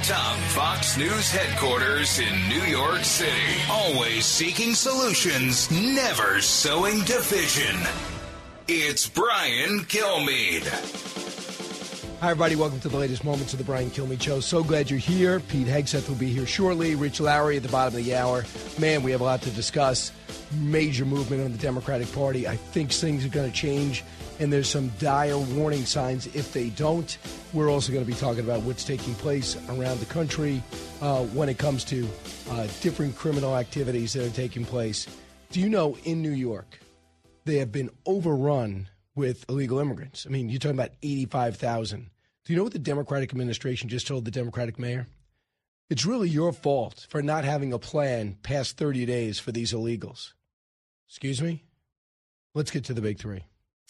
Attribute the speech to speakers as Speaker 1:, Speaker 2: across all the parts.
Speaker 1: over-the-top Fox News headquarters in New York City. Always seeking solutions, never sowing division. It's Brian Kilmeade.
Speaker 2: Hi, everybody. Welcome to the latest moments of the Brian Kilmeade Show. So glad you're here. Pete Hegseth will be here shortly. Rich Lowry at the bottom of the hour. Man, we have a lot to discuss. Major movement on the Democratic Party. I think things are going to change, and there's some dire warning signs if they don't. We're also going to be talking about what's taking place around the country when it comes to different criminal activities that are taking place. Do you know in New York, they have been overrun with illegal immigrants? I mean, you're talking about 85,000. Do you know what the Democratic administration just told the Democratic mayor? It's really your fault for not having a plan past 30 days for these illegals. Excuse me? Let's get to the big three.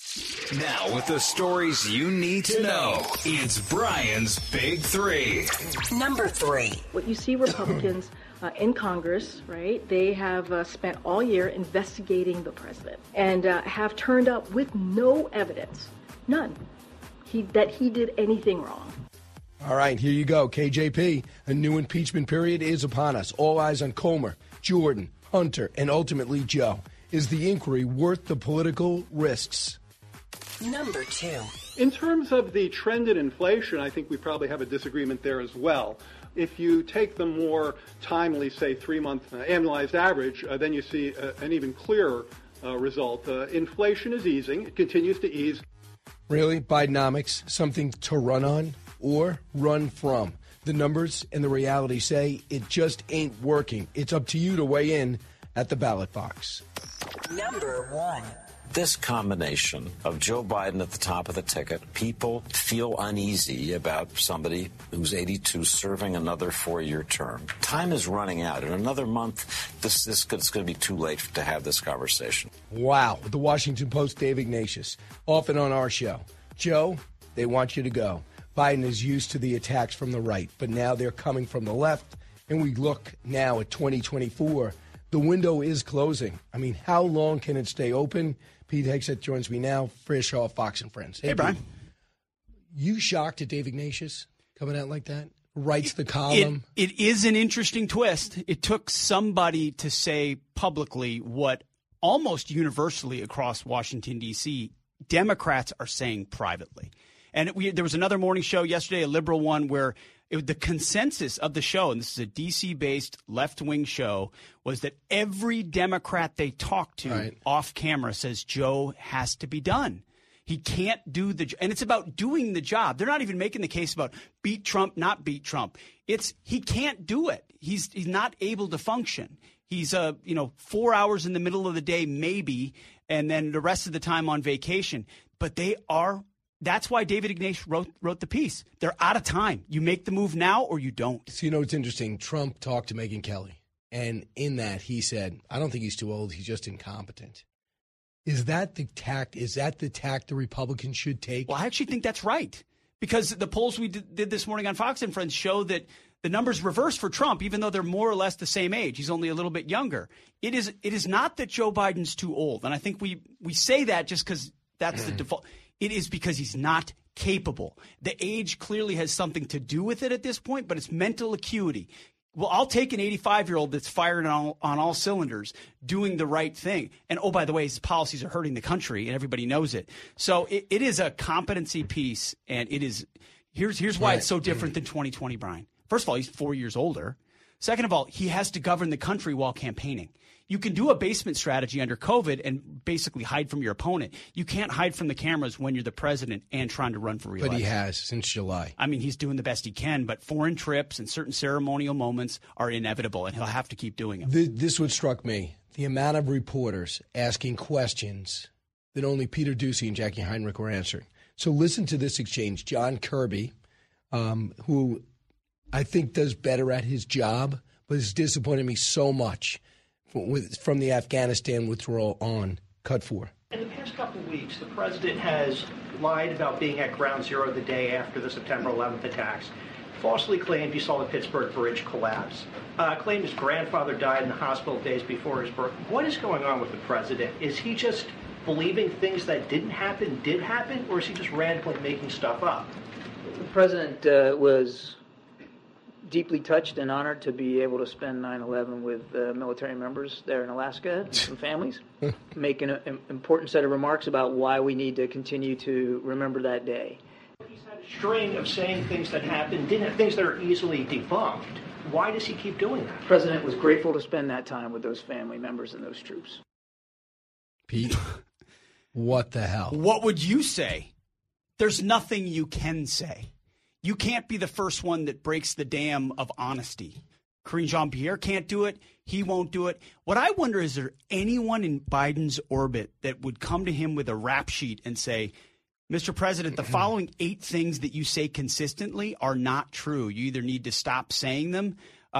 Speaker 1: Now, with the stories you need to know, it's Brian's Big Three.
Speaker 3: Number 3.
Speaker 4: What you see Republicans in Congress, right, they have spent all year investigating the president and have turned up with no evidence, none, that he did anything wrong.
Speaker 2: All right, here you go. KJP, a new impeachment period is upon us. All eyes on Comer, Jordan, Hunter, and ultimately Joe. Is the inquiry worth the political risks?
Speaker 3: Number 2.
Speaker 5: In terms of the trend in inflation, I think we probably have a disagreement there as well. If you take the more timely, say, 3-month annualized average, then you see an even clearer result. Inflation is easing. It continues to ease.
Speaker 2: Really? Bidenomics, something to run on or run from? The numbers and the reality say it just ain't working. It's up to you to weigh in at the ballot box.
Speaker 3: Number 1.
Speaker 6: This combination of Joe Biden at the top of the ticket, people feel uneasy about somebody who's 82 serving another 4-year term. Time is running out. In another month, it's going to be too late to have this conversation.
Speaker 2: Wow. The Washington Post, Dave Ignatius, often on our show. Joe, they want you to go. Biden is used to the attacks from the right, but now they're coming from the left, and we look now at 2024. The window is closing. I mean, how long can it stay open? Pete Hegseth joins me now. Fresh off Fox and Friends.
Speaker 7: Hey Brian.
Speaker 2: You shocked at Dave Ignatius coming out like that? Writes the column.
Speaker 7: It is an interesting twist. It took somebody to say publicly what almost universally across Washington, D.C., Democrats are saying privately. And there was another morning show yesterday, a liberal one, where the consensus of the show, and this is a D.C.-based left-wing show, was that every Democrat they talk to off camera says Joe has to be done. He can't do and it's about doing the job. They're not even making the case about beat Trump, not beat Trump. It's he can't do it. He's not able to function. He's 4 hours in the middle of the day maybe, and then the rest of the time on vacation. But they are. That's why David Ignatius wrote the piece. They're out of time. You make the move now or you don't.
Speaker 2: So, it's interesting. Trump talked to Megyn Kelly, and in that he said, I don't think he's too old. He's just incompetent. Is that the tact? Is that the tact the Republicans should take?
Speaker 7: Well, I actually think that's right, because the polls we did this morning on Fox and Friends show that the numbers reverse for Trump, even though they're more or less the same age. He's only a little bit younger. It is not that Joe Biden's too old, and I think we say that just because that's the default. It is because he's not capable. The age clearly has something to do with it at this point, but it's mental acuity. Well, I'll take an 85-year-old that's firing on all cylinders, doing the right thing. And, oh, by the way, his policies are hurting the country, and everybody knows it. So it is a competency piece, and it is here's why it's so different than 2020, Brian. First of all, he's 4 years older. Second of all, he has to govern the country while campaigning. You can do a basement strategy under COVID and basically hide from your opponent. You can't hide from the cameras when you're the president and trying to run for re-election.
Speaker 2: But he has since July.
Speaker 7: I mean, he's doing the best he can, but foreign trips and certain ceremonial moments are inevitable, and he'll have to keep doing them.
Speaker 2: This what struck me. The amount of reporters asking questions that only Peter Doocy and Jackie Heinrich were answering. So listen to this exchange. John Kirby, who I think does better at his job, but has disappointed me so much from the Afghanistan withdrawal on. Cut 4.
Speaker 8: In the past couple of weeks, the president has lied about being at Ground Zero the day after the September 11th attacks, falsely claimed he saw the Pittsburgh Bridge collapse, claimed his grandfather died in the hospital days before his birth. What is going on with the president? Is he just believing things that didn't happen did happen, or is he just randomly making stuff up?
Speaker 9: The president was deeply touched and honored to be able to spend 9/11 with military members there in Alaska and some families, make an important set of remarks about why we need to continue to remember that day.
Speaker 8: He's had a string of saying things that happened, things that are easily debunked. Why does he keep doing that?
Speaker 9: The president was grateful to spend that time with those family members and those troops.
Speaker 2: Pete, what the hell?
Speaker 7: What would you say? There's nothing you can say. You can't be the first one that breaks the dam of honesty. Karine Jean-Pierre can't do it. He won't do it. What I wonder is there anyone in Biden's orbit that would come to him with a rap sheet and say, Mr. President, the following 8 things that you say consistently are not true. You either need to stop saying them.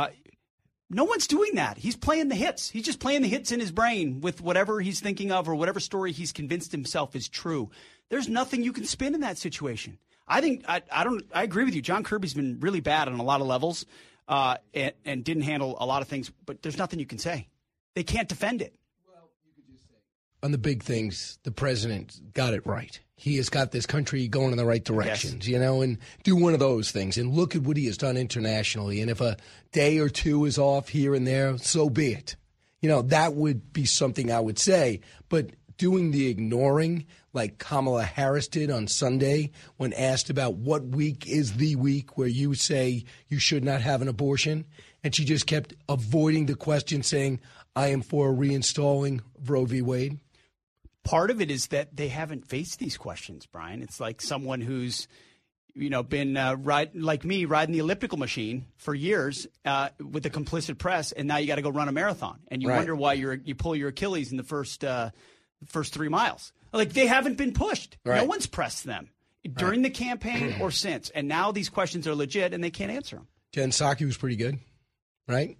Speaker 7: No one's doing that. He's playing the hits. He's just playing the hits in his brain with whatever he's thinking of or whatever story he's convinced himself is true. There's nothing you can spin in that situation. I think I agree with you. John Kirby's been really bad on a lot of levels and didn't handle a lot of things, but there's nothing you can say. They can't defend it.
Speaker 2: Well, you could just say on the big things, the president got it right. He has got this country going in the right directions,
Speaker 7: yes.
Speaker 2: And do one of those things. And look at what he has done internationally. And if a day or two is off here and there, so be it. That would be something I would say. But doing the ignoring like Kamala Harris did on Sunday when asked about what week is the week where you say you should not have an abortion, and she just kept avoiding the question saying, I am for reinstalling Roe v. Wade.
Speaker 7: Part of it is that they haven't faced these questions, Brian. It's like someone who's, been like me riding the elliptical machine for years with the complicit press, and now you got to go run a marathon, and you wonder why you pull your Achilles in the first 3 miles. Like, they haven't been pushed.
Speaker 2: Right.
Speaker 7: No one's pressed them during the campaign or since, and now these questions are legit, and they can't answer them.
Speaker 2: Jen Psaki was pretty good, right?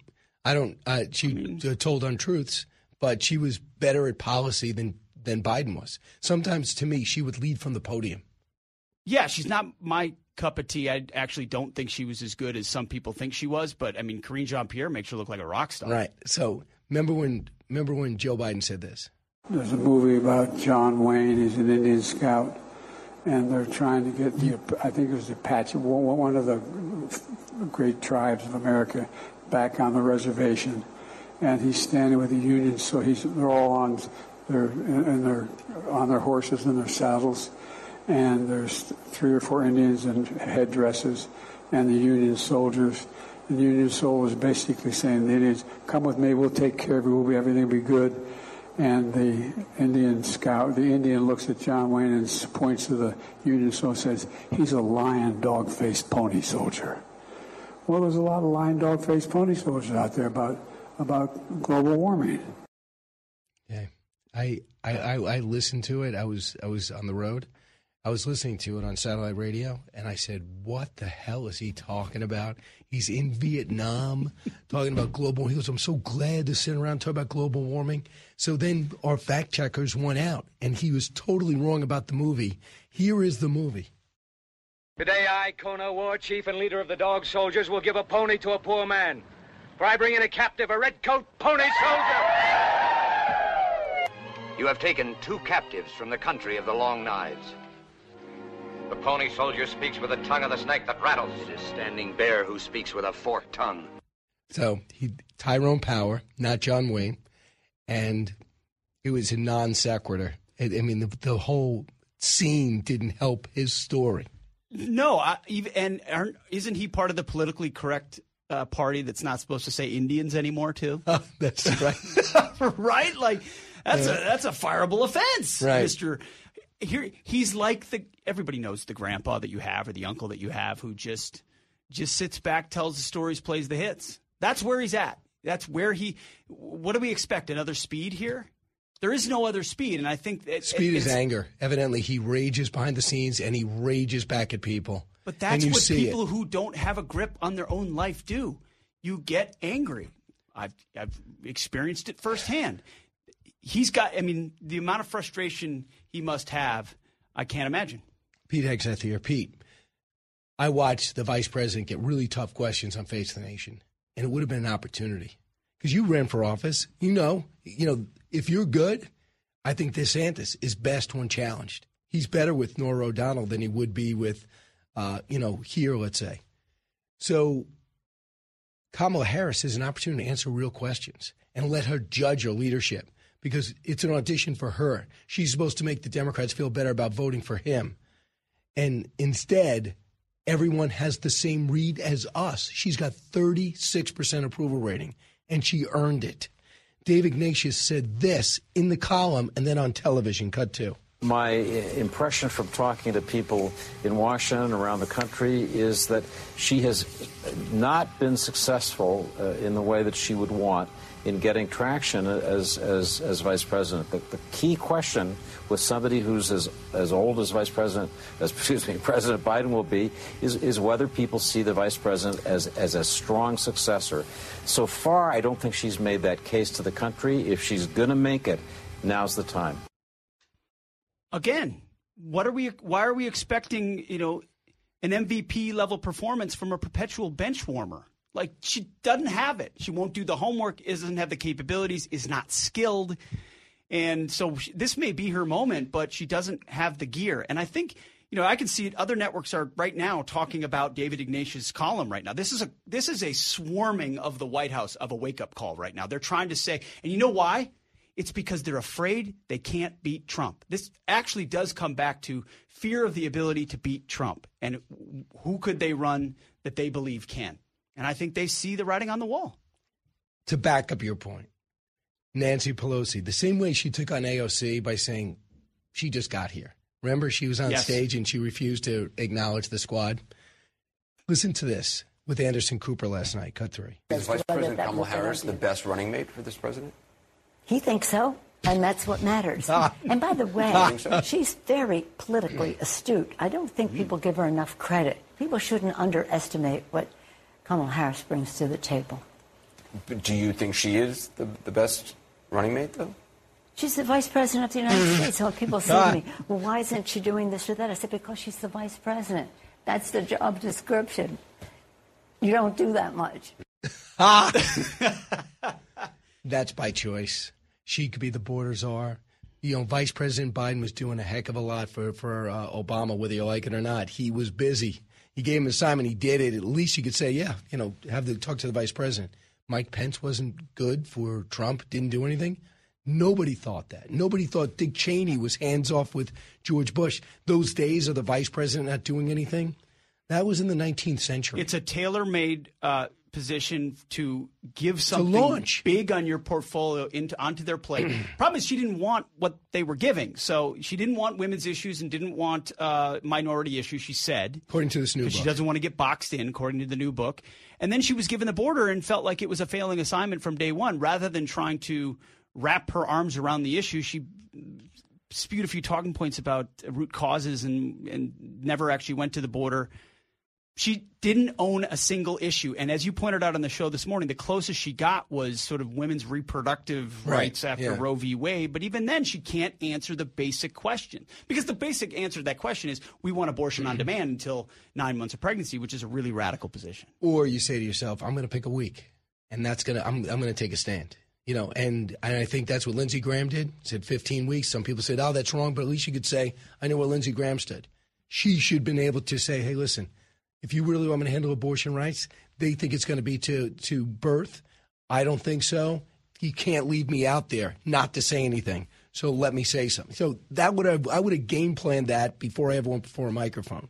Speaker 2: She told untruths, but she was better at policy than Biden was. Sometimes, to me, she would lead from the podium.
Speaker 7: Yeah, she's not my cup of tea. I actually don't think she was as good as some people think she was. But, Karine Jean-Pierre makes her look like a rock star.
Speaker 2: Right. So remember when Joe Biden said this?
Speaker 10: There's a movie about John Wayne. He's an Indian scout. And they're trying to get I think it was the Apache, one of the great tribes of America, back on the reservation. And he's standing with the Union. So they're all on their horses and their saddles. And there's 3 or 4 Indians in headdresses and the Union soldiers. And the Union soldiers basically saying to the Indians, come with me, we'll take care of you, everything will be good. And the Indian looks at John Wayne and points to the Union soldier and says, he's a lion, dog-faced pony soldier. Well, there's a lot of lion, dog-faced pony soldiers out there about global warming.
Speaker 2: Yeah, I listened to it. I was on the road. I was listening to it on satellite radio, and I said, what the hell is he talking about? He's in Vietnam talking about global. He goes, I'm so glad to sit around and talk about global warming. So then our fact checkers went out, and he was totally wrong about the movie. Here is the movie.
Speaker 11: Today I, Kona, war chief and leader of the dog soldiers, will give a pony to a poor man. For I bring in a captive, a red-coat pony soldier. You have taken 2 captives from the country of the long knives. The pony soldier speaks with the tongue of the snake that rattles. It is Standing Bear who speaks with a forked tongue.
Speaker 2: So Tyrone Power, not John Wayne, and it was a non sequitur. The whole scene didn't help his story.
Speaker 7: No, isn't he part of the politically correct party that's not supposed to say Indians anymore too?
Speaker 2: That's right.
Speaker 7: Right? Like that's a fireable offense,
Speaker 2: right.
Speaker 7: Mr. Here he's like everybody knows the grandpa that you have or the uncle that you have who just sits back, tells the stories, plays the hits. That's where he's at. That's where what do we expect? Another Speed here? There is no other Speed, and I think
Speaker 2: Speed is anger. Evidently, he rages behind the scenes and he rages back at people.
Speaker 7: But that's what people who don't have a grip on their own life do. You get angry. I've experienced it firsthand. He's got, the amount of frustration he must have, I can't imagine.
Speaker 2: Pete Hegseth here. Pete, I watched the vice president get really tough questions on Face the Nation, and it would have been an opportunity. Because you ran for office. If you're good, I think DeSantis is best when challenged. He's better with Norah O'Donnell than he would be with, here, let's say. So Kamala Harris is an opportunity to answer real questions and let her judge her leadership, because it's an audition for her. She's supposed to make the Democrats feel better about voting for him. And instead, everyone has the same read as us. She's got 36% approval rating, and she earned it. Dave Ignatius said this in the column and then on television. Cut 2.
Speaker 6: My impression from talking to people in Washington, around the country, is that she has not been successful in the way that she would want in getting traction as vice president. The key question with somebody who's as old as President Biden will be is whether people see the vice president as a strong successor. So far, I don't think she's made that case to the country. If she's going to make it, now's the time.
Speaker 7: Again, why are we expecting, an MVP level performance from a perpetual bench warmer? Like, she doesn't have it. She won't do the homework, doesn't have the capabilities, is not skilled. And so this may be her moment, but she doesn't have the gear. And I think, I can see it. Other networks are right now talking about David Ignatius' column right now. This is a swarming of the White House of a wake-up call right now. They're trying to say, and you know why? It's because they're afraid they can't beat Trump. This actually does come back to fear of the ability to beat Trump. And who could they run that they believe can? And I think they see the writing on the wall.
Speaker 2: To back up your point, Nancy Pelosi, the same way she took on AOC by saying she just got here. Remember, she was on stage and she refused to acknowledge the squad. Listen to this with Anderson Cooper last night. Cut 3.
Speaker 12: Is Vice President Kamala Harris the best running mate for this president?
Speaker 13: He thinks so, and that's what matters. And by the way, she's very politically astute. I don't think people give her enough credit. People shouldn't underestimate what Kamala Harris brings to the table.
Speaker 12: But do you think she is the best running mate, though?
Speaker 13: She's the vice president of the United States. So when people say to me, well, why isn't she doing this or that? I said, because she's the vice president. That's the job description. You don't do that much.
Speaker 2: That's by choice. She could be the border czar. Vice President Biden was doing a heck of a lot for Obama, whether you like it or not. He was busy. He gave him an assignment. He did it. At least you could say, talk to the vice president. Mike Pence wasn't good for Trump, didn't do anything. Nobody thought that. Nobody thought Dick Cheney was hands off with George Bush. Those days of the vice president not doing anything, that was in the 19th century.
Speaker 7: It's a tailor-made position to give something big on your portfolio onto their plate. Problem is, she didn't want what they were giving. So she didn't want women's issues and didn't want minority issues, she said.
Speaker 2: According to this new book.
Speaker 7: She doesn't want to get boxed in, according to the new book. And then she was given the border and felt like it was a failing assignment from day one. Rather than trying to wrap her arms around the issue, she spewed a few talking points about root causes and never actually went to the border. She didn't own a single issue. And as you pointed out on the show this morning, the closest she got was sort of women's reproductive rights after Roe v. Wade. But even then, she can't answer the basic question. Because the basic answer to that question is, we want abortion on demand until 9 months of pregnancy, which is a really radical position.
Speaker 2: Or you say to yourself, I'm going to pick a week, and I'm going to take a stand. And I think that's what Lindsey Graham did. Said 15 weeks. Some people said, oh, that's wrong. But at least you could say, I know where Lindsey Graham stood. She should have been able to say, hey, listen, if you really want me to handle abortion rights, they think it's going to be to birth. I don't think so. You can't leave me out there not to say anything. So let me say something. So I would have game planned that before I ever went before a microphone.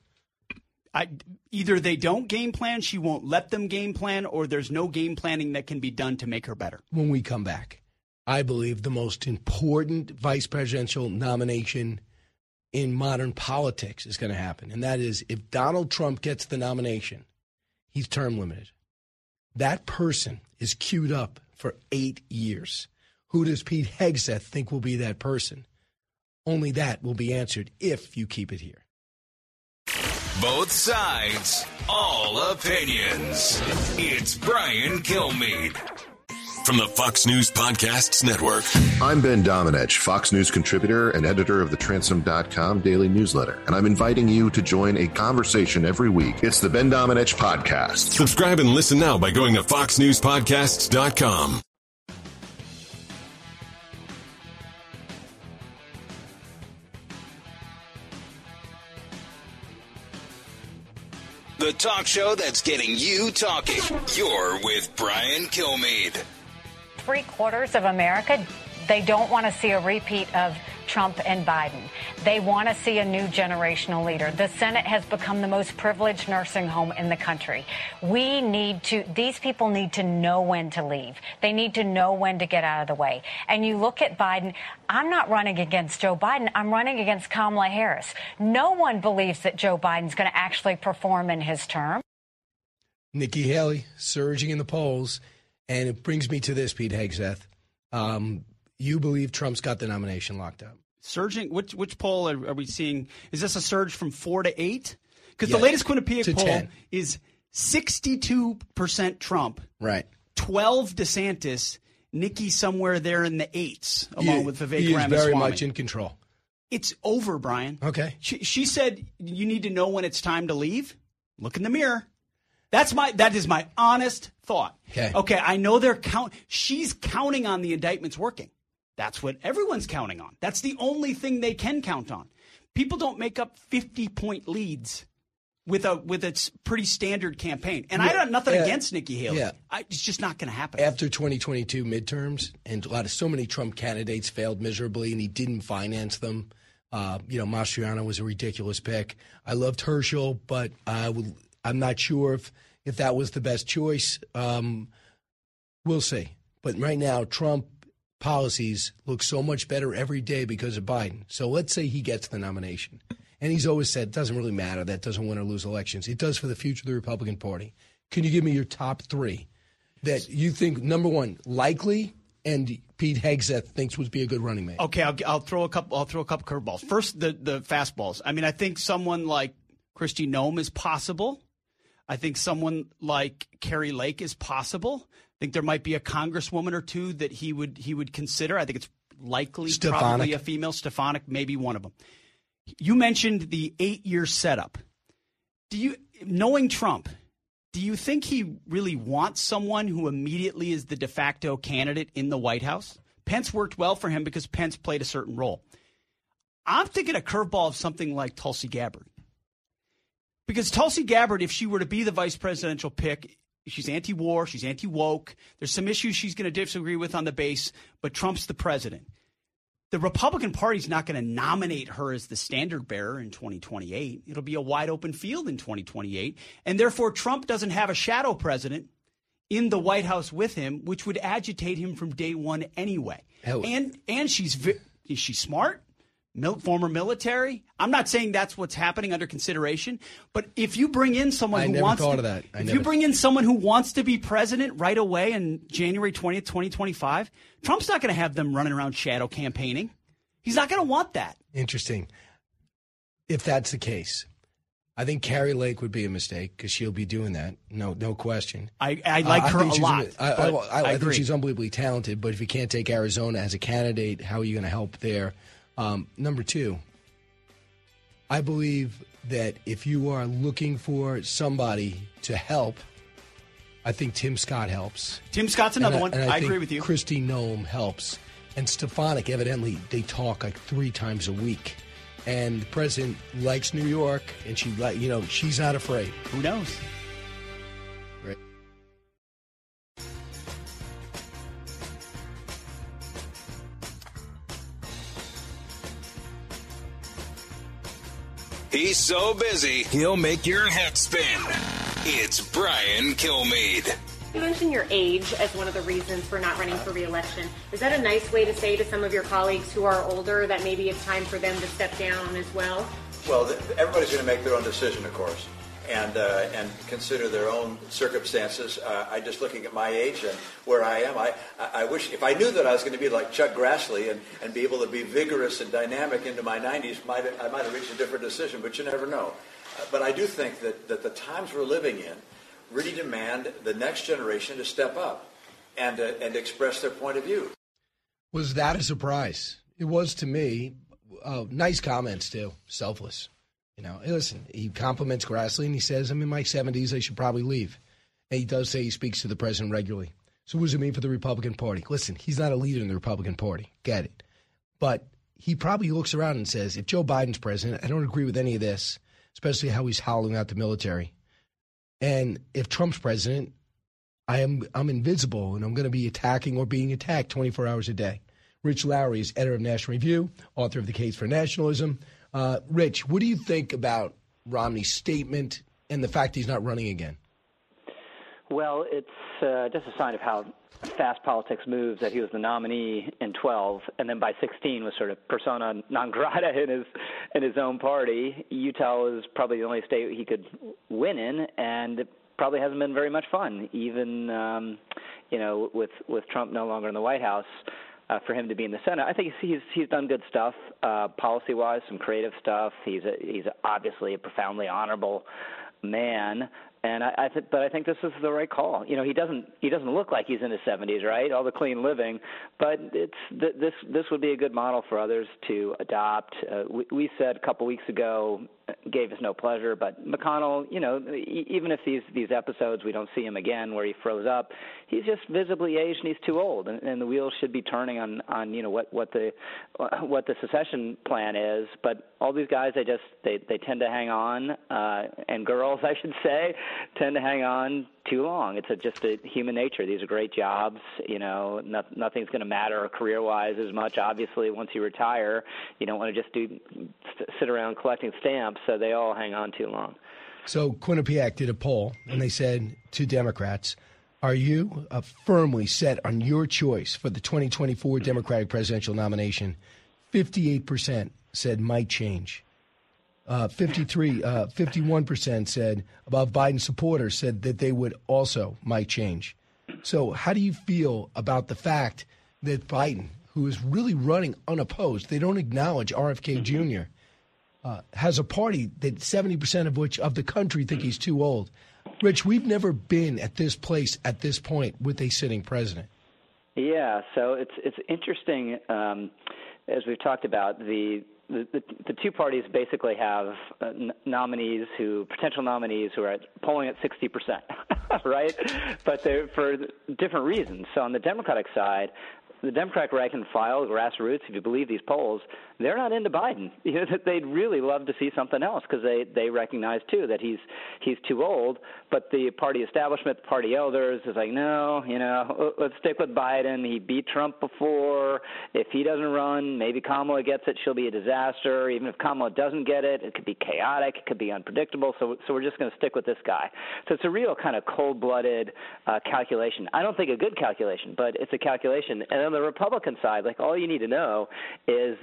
Speaker 7: Either they don't game plan, she won't let them game plan, or there's no game planning that can be done to make her better.
Speaker 2: When we come back, I believe the most important vice presidential nomination in modern politics is going to happen. And that is, if Donald Trump gets the nomination, he's term limited. That person is queued up for 8 years. Who does Pete Hegseth think will be that person? Only that will be answered if you keep it here.
Speaker 1: Both sides, all opinions. It's Brian Kilmeade.
Speaker 14: From the Fox News Podcasts Network.
Speaker 15: I'm Ben Domenech, Fox News contributor and editor of the Transom.com daily newsletter, and I'm inviting you to join a conversation every week. It's the Ben Domenech Podcast.
Speaker 14: Subscribe and listen now by going to foxnewspodcasts.com.
Speaker 1: the talk show that's getting you talking. You're with Brian Kilmeade.
Speaker 16: 3/4 of America, they don't want to see a repeat of Trump and Biden. They want to see a new generational leader. The Senate has become the most privileged nursing home in the country. These people need to know when to leave. They need to know when to get out of the way. And you look at Biden, I'm not running against Joe Biden. I'm running against Kamala Harris. No one believes that Joe Biden's going to actually perform in his term.
Speaker 2: Nikki Haley surging in the polls. And it brings me to this, Pete Hegseth. You believe Trump's got the nomination locked up?
Speaker 7: Surging? Which poll are we seeing? Is this a surge from 4 to 8? Because the latest Quinnipiac poll
Speaker 2: 10.
Speaker 7: is 62% Trump.
Speaker 2: Right.
Speaker 7: 12 DeSantis. Nikki somewhere there in the 8s, along with Vivek Ramaswamy.
Speaker 2: He is very much in control.
Speaker 7: It's over, Brian.
Speaker 2: Okay.
Speaker 7: She said you need to know when it's time to leave. Look in the mirror. That is my honest thought. Okay, I know she's counting on the indictments working. That's what everyone's counting on. That's the only thing they can count on. People don't make up 50-point leads with a pretty standard campaign. And I got nothing against Nikki Haley. Yeah. It's just not going to happen.
Speaker 2: After 2022 midterms, and so many Trump candidates failed miserably, and he didn't finance them. Mastriano was a ridiculous pick. I loved Herschel, but I'm not sure if that was the best choice. We'll see. But right now, Trump policies look so much better every day because of Biden. So let's say he gets the nomination. And he's always said it doesn't really matter. That doesn't win or lose elections. It does for the future of the Republican Party. Can you give me your top 3 that you think, number one, likely, and Pete Hegseth thinks would be a good running mate?
Speaker 7: Okay, I'll throw a couple curveballs. First, the fastballs. I mean, I think someone like Kristi Noem is possible. I think someone like Carrie Lake is possible. I think there might be a congresswoman or two that he would consider. I think it's likely probably a female. Stefanik, maybe one of them. You mentioned the 8-year setup. Knowing Trump, do you think he really wants someone who immediately is the de facto candidate in the White House? Pence worked well for him because Pence played a certain role. I'm thinking a curveball of something like Tulsi Gabbard. Because Tulsi Gabbard, if she were to be the vice presidential pick, she's anti-war, she's anti-woke. There's some issues she's going to disagree with on the base, but Trump's the president. The Republican Party's not going to nominate her as the standard bearer in 2028. It'll be a wide open field in 2028. And therefore, Trump doesn't have a shadow president in the White House with him, which would agitate him from day one anyway. And she's smart. Former military. I'm not saying that's what's happening under consideration, but if you bring in someone you bring in someone who wants to be president right away in January 20th, 2025, Trump's not going to have them running around shadow campaigning. He's not going to want that.
Speaker 2: Interesting. If that's the case, I think Carrie Lake would be a mistake because she'll be doing that. No question.
Speaker 7: I like her a lot.
Speaker 2: I think she's unbelievably talented, but if you can't take Arizona as a candidate, how are you going to help there? Number 2, I believe that if you are looking for somebody to help, I think Tim Scott helps.
Speaker 7: Tim Scott's another one. I agree with you.
Speaker 2: Kristi Noem helps. And Stefanik, evidently, they talk like 3 times a week. And the president likes New York, and she's not afraid.
Speaker 7: Who knows?
Speaker 2: Right.
Speaker 1: He's so busy, he'll make your head spin. It's Brian Kilmeade.
Speaker 17: You mentioned your age as one of the reasons for not running for re-election. Is that a nice way to say to some of your colleagues who are older that maybe it's time for them to step down as well?
Speaker 18: Well, everybody's going to make their own decision, of course, and consider their own circumstances. I just looking at my age and where I am, I wish if I knew that I was going to be like Chuck Grassley and be able to be vigorous and dynamic into my 90s, I might have reached a different decision, but you never know. But I do think that the times we're living in really demand the next generation to step up and express their point of view.
Speaker 2: Was that a surprise? It was to me. Nice comments, too. Selfless. Listen, he compliments Grassley and he says, I'm in my 70s, I should probably leave. And he does say he speaks to the president regularly. So what does it mean for the Republican Party? Listen, he's not a leader in the Republican Party. Get it. But he probably looks around and says, if Joe Biden's president, I don't agree with any of this, especially how he's hollowing out the military. And if Trump's president, I'm invisible, and I'm going to be attacking or being attacked 24 hours a day. Rich Lowry is editor of National Review, author of The Case for Nationalism. Rich, what do you think about Romney's statement and the fact he's not running again?
Speaker 19: Well, it's just a sign of how fast politics moves that he was the nominee in 12, and then by 16 was sort of persona non grata in his own party. Utah was probably the only state he could win in, and it probably hasn't been very much fun, even with Trump no longer in the White House. For him to be in the Senate, I think he's done good stuff policy-wise, some creative stuff. He's obviously a profoundly honorable man, and I think this is the right call. He doesn't look like he's in his 70s, right? All the clean living, but this would be a good model for others to adopt. We said a couple weeks ago, gave us no pleasure, but McConnell, even if these episodes we don't see him again where he froze up, he's just visibly aged and he's too old, and the wheels should be turning on what the secession plan is. But all these guys, they tend to hang on, and girls, I should say, tend to hang on too long. It's just a human nature. These are great jobs. Nothing's going to matter career-wise as much. Obviously, once you retire, you don't want to just sit around collecting stamps, so they all hang on too long.
Speaker 2: So Quinnipiac did a poll, and they said to Democrats, are you firmly set on your choice for the 2024 Democratic presidential nomination? 58% said might change. 51% said above Biden supporters said that they would also might change. So how do you feel about the fact that Biden, who is really running unopposed, they don't acknowledge RFK Jr., has a party that 70% of the country think he's too old? Rich, we've never been at this place at this point with a sitting president.
Speaker 19: Yeah, so it's interesting, as we've talked about, the two parties basically have potential nominees who are polling at 60%, right? But they're for different reasons. So on the Democratic side, the Democratic rank and file, grassroots, if you believe these polls, they're not into Biden. They'd really love to see something else because they recognize, too, that he's too old. But the party establishment, the party elders is like, no, let's stick with Biden. He beat Trump before. If he doesn't run, maybe Kamala gets it. She'll be a disaster. Even if Kamala doesn't get it, it could be chaotic. It could be unpredictable. So we're just going to stick with this guy. So it's a real kind of cold-blooded calculation. I don't think a good calculation, but it's a calculation. And on the Republican side, all you need to know is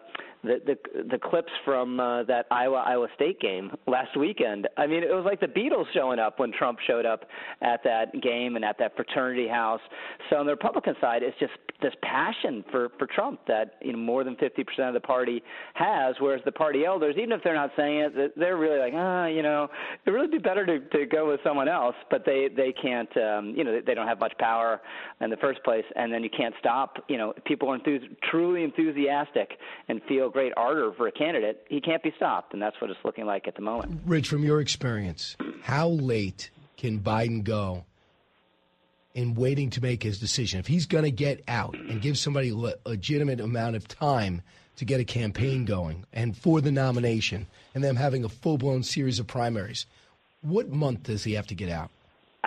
Speaker 19: the clips from that Iowa State game last weekend. I mean, it was like the Beatles showing up when Trump showed up at that game and at that fraternity house. So on the Republican side, it's just this passion for Trump that more than 50% of the party has, whereas the party elders, even if they're not saying it, they're really like, it'd really be better to go with someone else, but they can't, they don't have much power in the first place, and then you can't stop. People are truly enthusiastic and feel great ardor for a candidate. He can't be stopped, and that's what it's looking like at the moment.
Speaker 2: Rich, from your experience, how late can Biden go in waiting to make his decision? If he's going to get out and give somebody a legitimate amount of time to get a campaign going and for the nomination and them having a full-blown series of primaries, what month does he have to get out?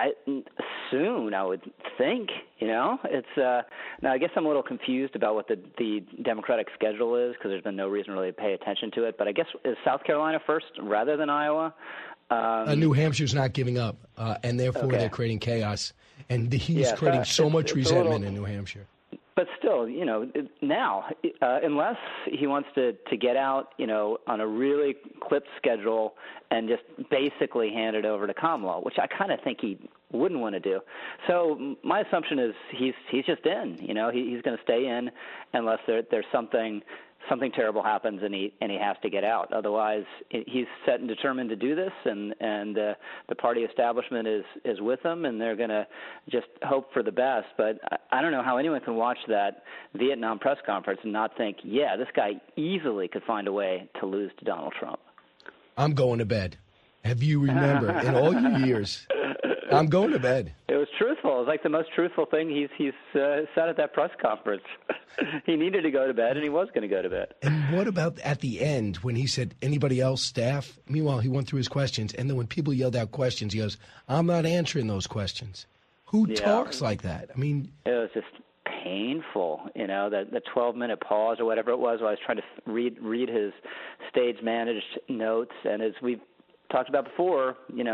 Speaker 19: Soon, I would think. It's now I guess I'm a little confused about what the Democratic schedule is because there's been no reason really to pay attention to it. But I guess is South Carolina first rather than Iowa?
Speaker 2: New Hampshire's not giving up, and therefore they're creating chaos. And he's creating so much resentment in New Hampshire.
Speaker 19: But still, now, unless he wants to get out, on a really clipped schedule and just basically hand it over to Kamala, which I kind of think he wouldn't want to do. So my assumption is he's just in. He's going to stay in unless there's something terrible happens and he has to get out. Otherwise, he's set and determined to do this, and the party establishment is with him, and they're going to just hope for the best. But I don't know how anyone can watch that Vietnam press conference and not think, yeah, this guy easily could find a way to lose to Donald Trump.
Speaker 2: I'm going to bed. Have you remember in all your years? I'm going to bed.
Speaker 19: It was truth truthful. It's like the most truthful thing he's said at that press conference. He needed to go to bed, and he was going to go to bed.
Speaker 2: And what about at the end when he said, anybody else, staff? Meanwhile, he went through his questions, and then when people yelled out questions, he goes, I'm not answering those questions. Who talks like that? I mean,
Speaker 19: it was just painful, the 12-minute pause or whatever it was while I was trying to read his stage-managed notes. And as we've talked about before,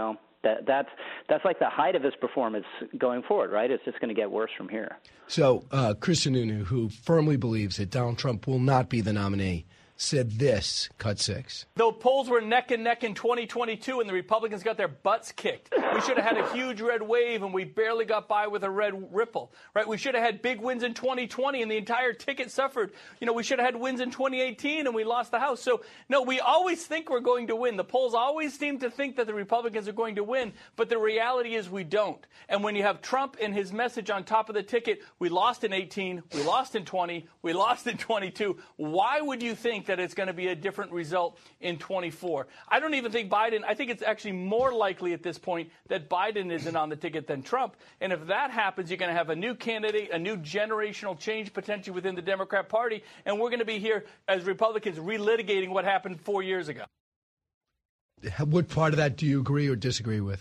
Speaker 19: that's like the height of his performance going forward, right? It's just going to get worse from here.
Speaker 2: So Chris Sununu, who firmly believes that Donald Trump will not be the nominee, said this, cut 6.
Speaker 20: The polls were neck and neck in 2022, and the Republicans got their butts kicked. We should have had a huge red wave, and we barely got by with a red ripple, right? We should have had big wins in 2020, and the entire ticket suffered. We should have had wins in 2018, and we lost the House. So, no, we always think we're going to win. The polls always seem to think that the Republicans are going to win, but the reality is we don't. And when you have Trump and his message on top of the ticket, we lost in 18, we lost in 20, we lost in 22. Why would you think that it's going to be a different result in 24? I don't even think Biden, I think it's actually more likely at this point that Biden isn't on the ticket than Trump. And if that happens, you're going to have a new candidate, a new generational change potentially within the Democrat Party, and we're going to be here as Republicans relitigating what happened 4 years ago.
Speaker 2: What part of that do you agree or disagree with?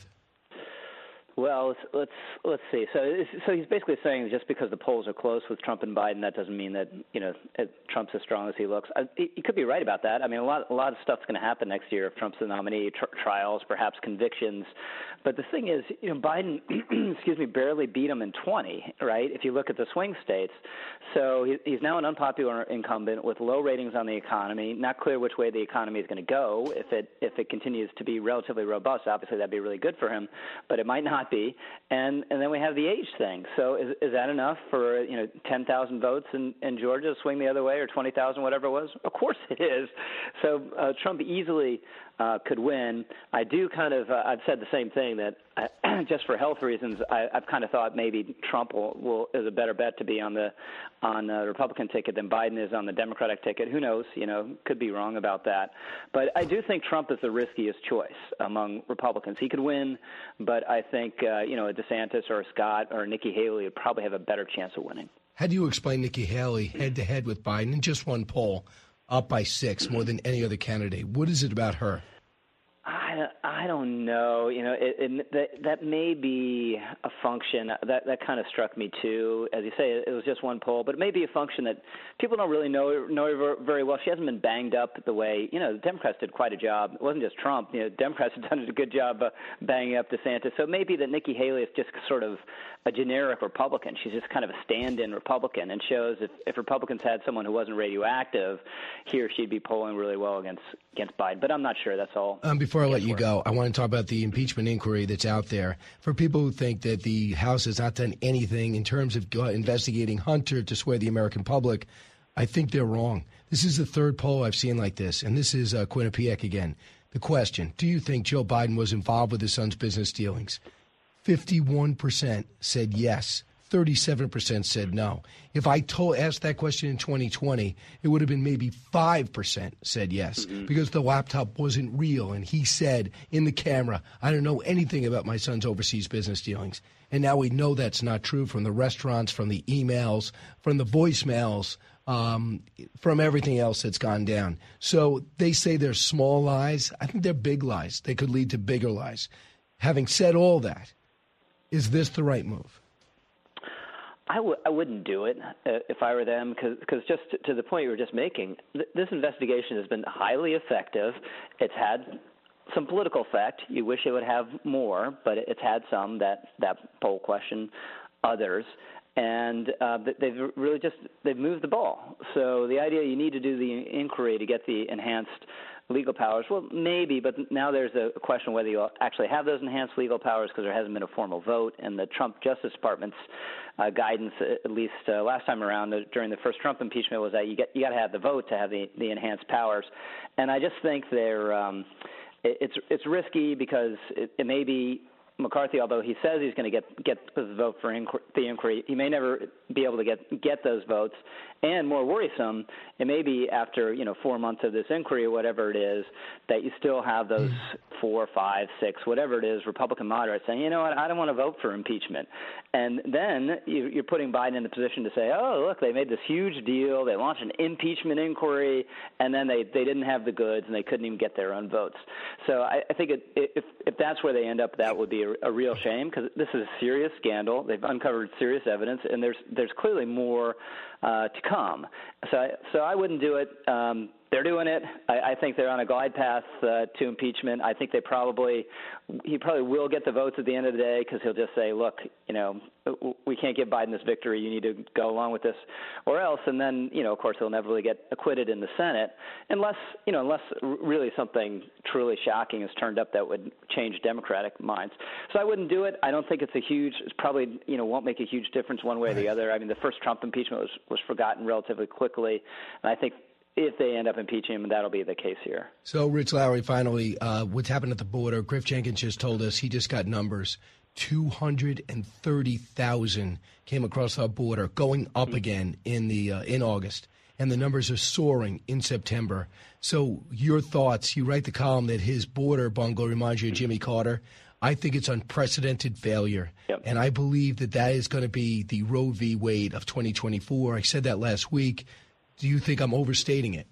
Speaker 19: Well, let's see. So he's basically saying just because the polls are close with Trump and Biden, that doesn't mean that Trump's as strong as he looks. He could be right about that. I mean, a lot of stuff's going to happen next year if Trump's the nominee, trials, perhaps convictions. But the thing is, Biden, barely beat him in 20, right? If you look at the swing states, so he's now an unpopular incumbent with low ratings on the economy. Not clear which way the economy is going to go. If it continues to be relatively robust, obviously that'd be really good for him. But it might not be, and then we have the age thing. So is that enough for 10,000 votes in Georgia to swing the other way, or 20,000, whatever it was? Of course it is. So Trump easily could win. I do I've said the same thing, that just for health reasons, I've kind of thought maybe Trump is a better bet to be on the Republican ticket than Biden is on the Democratic ticket. Who knows? Could be wrong about that. But I do think Trump is the riskiest choice among Republicans. He could win, but I think a DeSantis or a Scott or Nikki Haley would probably have a better chance of winning.
Speaker 2: How do you explain Nikki Haley head-to-head with Biden in just one poll, up by 6, more than any other candidate? What is it about her?
Speaker 19: I don't know. That may be a function that kind of struck me too. As you say, it was just one poll, but it may be a function that people don't really know her very well. She hasn't been banged up the way the Democrats did quite a job. It wasn't just Trump. Democrats have done a good job banging up DeSantis. So maybe that Nikki Haley is just sort of a generic Republican. She's just kind of a stand-in Republican, and shows if Republicans had someone who wasn't radioactive, he or she'd be polling really well against Biden. But I'm not sure. That's all.
Speaker 2: Before I let you go, I want to talk about the impeachment inquiry that's out there. For people who think that the House has not done anything in terms of investigating Hunter to sway the American public, I think they're wrong. This is the third poll I've seen like this, and this is Quinnipiac again. The question, do you think Joe Biden was involved with his son's business dealings? 51% said yes. 37% said no. If I asked that question in 2020, it would have been maybe 5% said yes, because the laptop wasn't real. And he said in the camera, I don't know anything about my son's overseas business dealings. And now we know that's not true from the restaurants, from the emails, from the voicemails, from everything else that's gone down. So they say they're small lies. I think they're big lies. They could lead to bigger lies. Having said all that, is this the right move?
Speaker 19: I wouldn't do it if I were them, because just to the point you were just making, this investigation has been highly effective. It's had some political effect. You wish it would have more, but it's had some, that poll question, others. And they've moved the ball. So the idea you need to do the inquiry to get the enhanced legal powers, well, maybe, but now there's a question whether you'll actually have those enhanced legal powers, because there hasn't been a formal vote, and the Trump Justice Department's guidance, at least last time around during the first Trump impeachment, was that you got to have the vote to have the enhanced powers. And I just think it's risky, because it may be McCarthy, although he says he's going to get the vote for the inquiry, he may never be able to get those votes. And more worrisome, it may be after 4 months of this inquiry or whatever it is, that you still have those 4, 5, 6, whatever it is, Republican moderates saying, you know what, I don't want to vote for impeachment. And then you're putting Biden in the position to say, oh, look, they made this huge deal, they launched an impeachment inquiry, and then they didn't have the goods and they couldn't even get their own votes. So I think if that's where they end up, that would be a real shame, because this is a serious scandal. They've uncovered serious evidence, and there's clearly more to come. So I wouldn't do it. They're doing it. I think they're on a glide path to impeachment. I think he probably will get the votes at the end of the day, because he'll just say, look, we can't give Biden this victory. You need to go along with this or else. And then, of course, he'll never really get acquitted in the Senate unless really something truly shocking is turned up that would change Democratic minds. So I wouldn't do it. I don't think it's probably won't make a huge difference one way or the other. I mean, the first Trump impeachment was forgotten relatively quickly. And I think if they end up impeaching him, that'll be the case here.
Speaker 2: So, Rich Lowry, finally, what's happened at the border? Griff Jenkins just told us he just got numbers. 230,000 came across our border, going up again in August. And the numbers are soaring in September. So your thoughts, you write the column that his border bungle reminds you of Jimmy Carter. I think it's unprecedented failure. Yep. And I believe that is going to be the Roe v. Wade of 2024. I said that last week. Do you think I'm overstating it?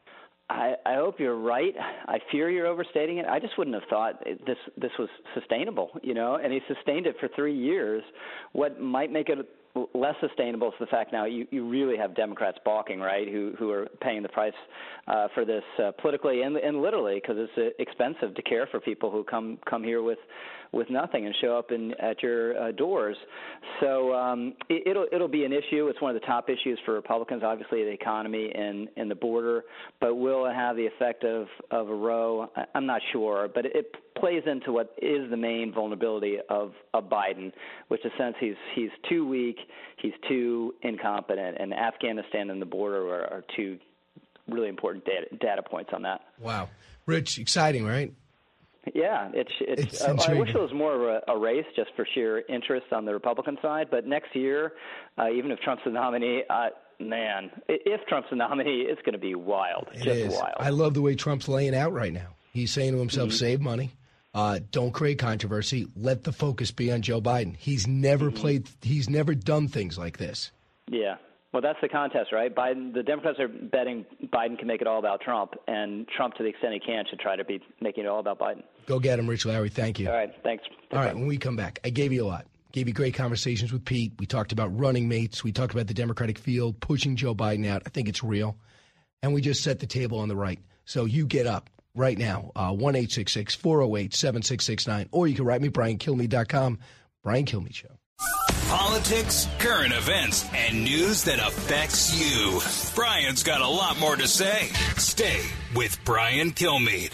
Speaker 19: I hope you're right. I fear you're overstating it. I just wouldn't have thought this was sustainable, and he sustained it for 3 years. What might make it less sustainable is the fact now you really have Democrats balking, right, who are paying the price for this politically and literally, because it's expensive to care for people who come here with nothing and show up at your doors. So it'll be an issue. It's one of the top issues for Republicans, obviously, the economy and the border. But will it have the effect of a Roe? I'm not sure. But it plays into what is the main vulnerability of Biden, which in a sense he's too weak, he's too incompetent, and Afghanistan and the border are two really important data points on that.
Speaker 2: Wow. Rich, exciting, right?
Speaker 19: Yeah, it's I wish it was more of a race just for sheer interest on the Republican side. But next year, even if Trump's the nominee, if Trump's the nominee, it's going to be wild.
Speaker 2: It is. Wild. I love the way Trump's laying out right now. He's saying to himself, save money. Don't create controversy. Let the focus be on Joe Biden. He's never he's never done things like this.
Speaker 19: Yeah. Well, that's the contest, right? The Democrats are betting Biden can make it all about Trump, and Trump, to the extent he can, should try to be making it all about Biden.
Speaker 2: Go get him, Rich Lowry. Thank you.
Speaker 19: All right, thanks.
Speaker 2: All right, when we come back, I gave you a lot. Gave you great conversations with Pete. We talked about running mates. We talked about the Democratic field, pushing Joe Biden out. I think it's real. And we just set the table on the right. So you get up right now, 1-866-408-7669, or you can write me, BrianKilmeade.com, Brian Kilmeade Show.
Speaker 1: Politics, current events, and news that affects you. Brian's got a lot more to say. Stay with Brian Kilmeade.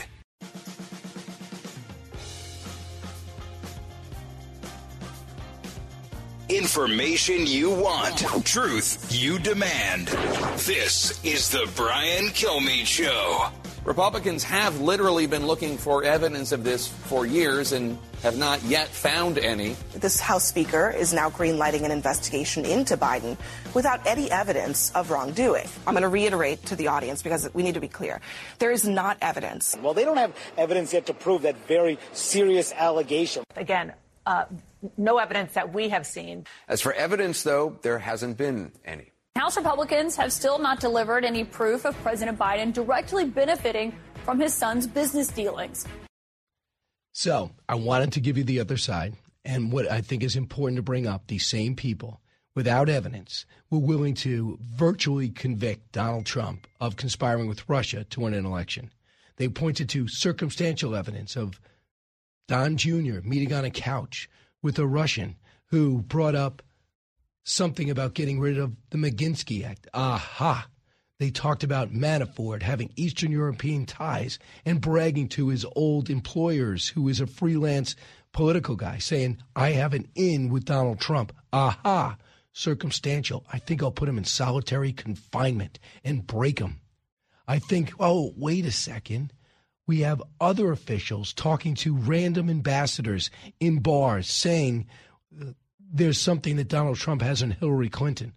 Speaker 1: Information you want. Truth you demand. This is the Brian Kilmeade Show.
Speaker 12: Republicans have literally been looking for evidence of this for years and have not yet found any.
Speaker 21: This House Speaker is now greenlighting an investigation into Biden without any evidence of wrongdoing. I'm going to reiterate to the audience because we need to be clear. There is not evidence.
Speaker 22: Well, they don't have evidence yet to prove that very serious allegation.
Speaker 23: Again, no evidence that we have seen.
Speaker 12: As for evidence, though, there hasn't been any.
Speaker 24: House Republicans have still not delivered any proof of President Biden directly benefiting from his son's business dealings.
Speaker 2: So I wanted to give you the other side. And what I think is important to bring up, these same people, without evidence, were willing to virtually convict Donald Trump of conspiring with Russia to win an election. They pointed to circumstantial evidence of Don Jr. meeting on a couch with a Russian who brought up something about getting rid of the Magnitsky Act. Aha! They talked about Manafort having Eastern European ties and bragging to his old employers, who is a freelance political guy, saying, I have an in with Donald Trump. Aha! Circumstantial. I think I'll put him in solitary confinement and break him. I think, oh, wait a second. We have other officials talking to random ambassadors in bars saying there's something that Donald Trump has on Hillary Clinton.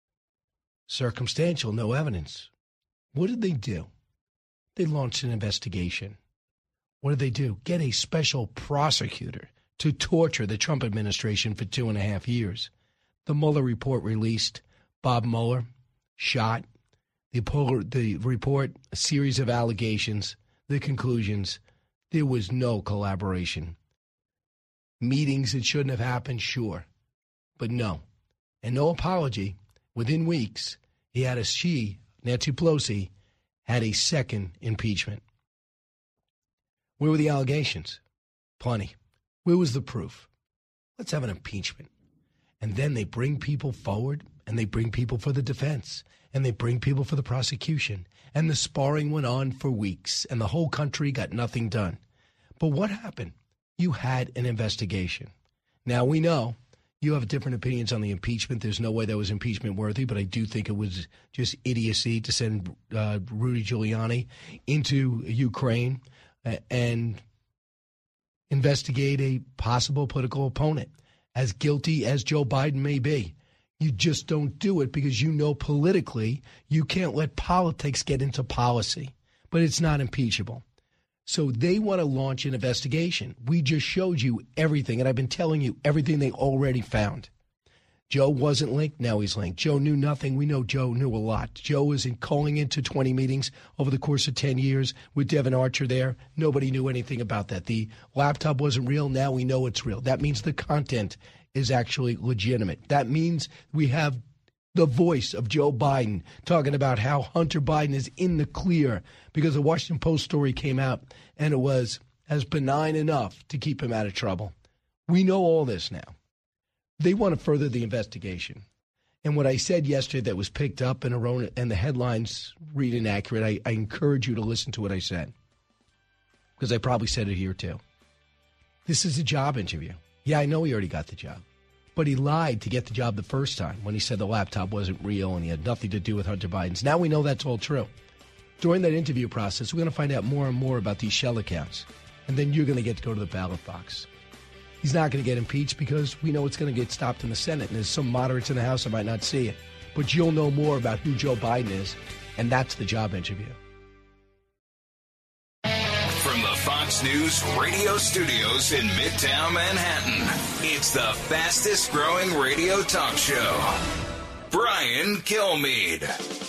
Speaker 2: Circumstantial, no evidence. What did they do? They launched an investigation. What did they do? Get a special prosecutor to torture the Trump administration for 2.5 years. The Mueller report released. Bob Mueller shot. The report, a series of allegations, the conclusions. There was no collaboration. Meetings that shouldn't have happened, sure. But no. And no apology. Within weeks, Nancy Pelosi, had a second impeachment. Where were the allegations? Plenty. Where was the proof? Let's have an impeachment. And then they bring people forward, and they bring people for the defense, and they bring people for the prosecution. And the sparring went on for weeks, and the whole country got nothing done. But what happened? You had an investigation. Now, we know you have different opinions on the impeachment. There's no way that was impeachment worthy, but I do think it was just idiocy to send Rudy Giuliani into Ukraine and investigate a possible political opponent, as guilty as Joe Biden may be. You just don't do it because you know politically you can't let politics get into policy, but it's not impeachable. So they want to launch an investigation. We just showed you everything, and I've been telling you everything they already found. Joe wasn't linked. Now he's linked. Joe knew nothing. We know Joe knew a lot. Joe was calling into 20 meetings over the course of 10 years with Devin Archer there. Nobody knew anything about that. The laptop wasn't real. Now we know it's real. That means the content is actually legitimate. That means we have the voice of Joe Biden talking about how Hunter Biden is in the clear because the Washington Post story came out and it was as benign enough to keep him out of trouble. We know all this now. They want to further the investigation. And what I said yesterday that was picked up and the headlines read inaccurate, I encourage you to listen to what I said because I probably said it here too. This is a job interview. Yeah, I know he already got the job. But he lied to get the job the first time when he said the laptop wasn't real and he had nothing to do with Hunter Biden's. Now we know that's all true. During that interview process, we're going to find out more and more about these shell accounts. And then you're going to get to go to the ballot box. He's not going to get impeached because we know it's going to get stopped in the Senate. And there's some moderates in the House that might not see it. But you'll know more about who Joe Biden is. And that's the job interview.
Speaker 1: From the Fox News radio studios in Midtown Manhattan, it's the fastest growing radio talk show. Brian Kilmeade.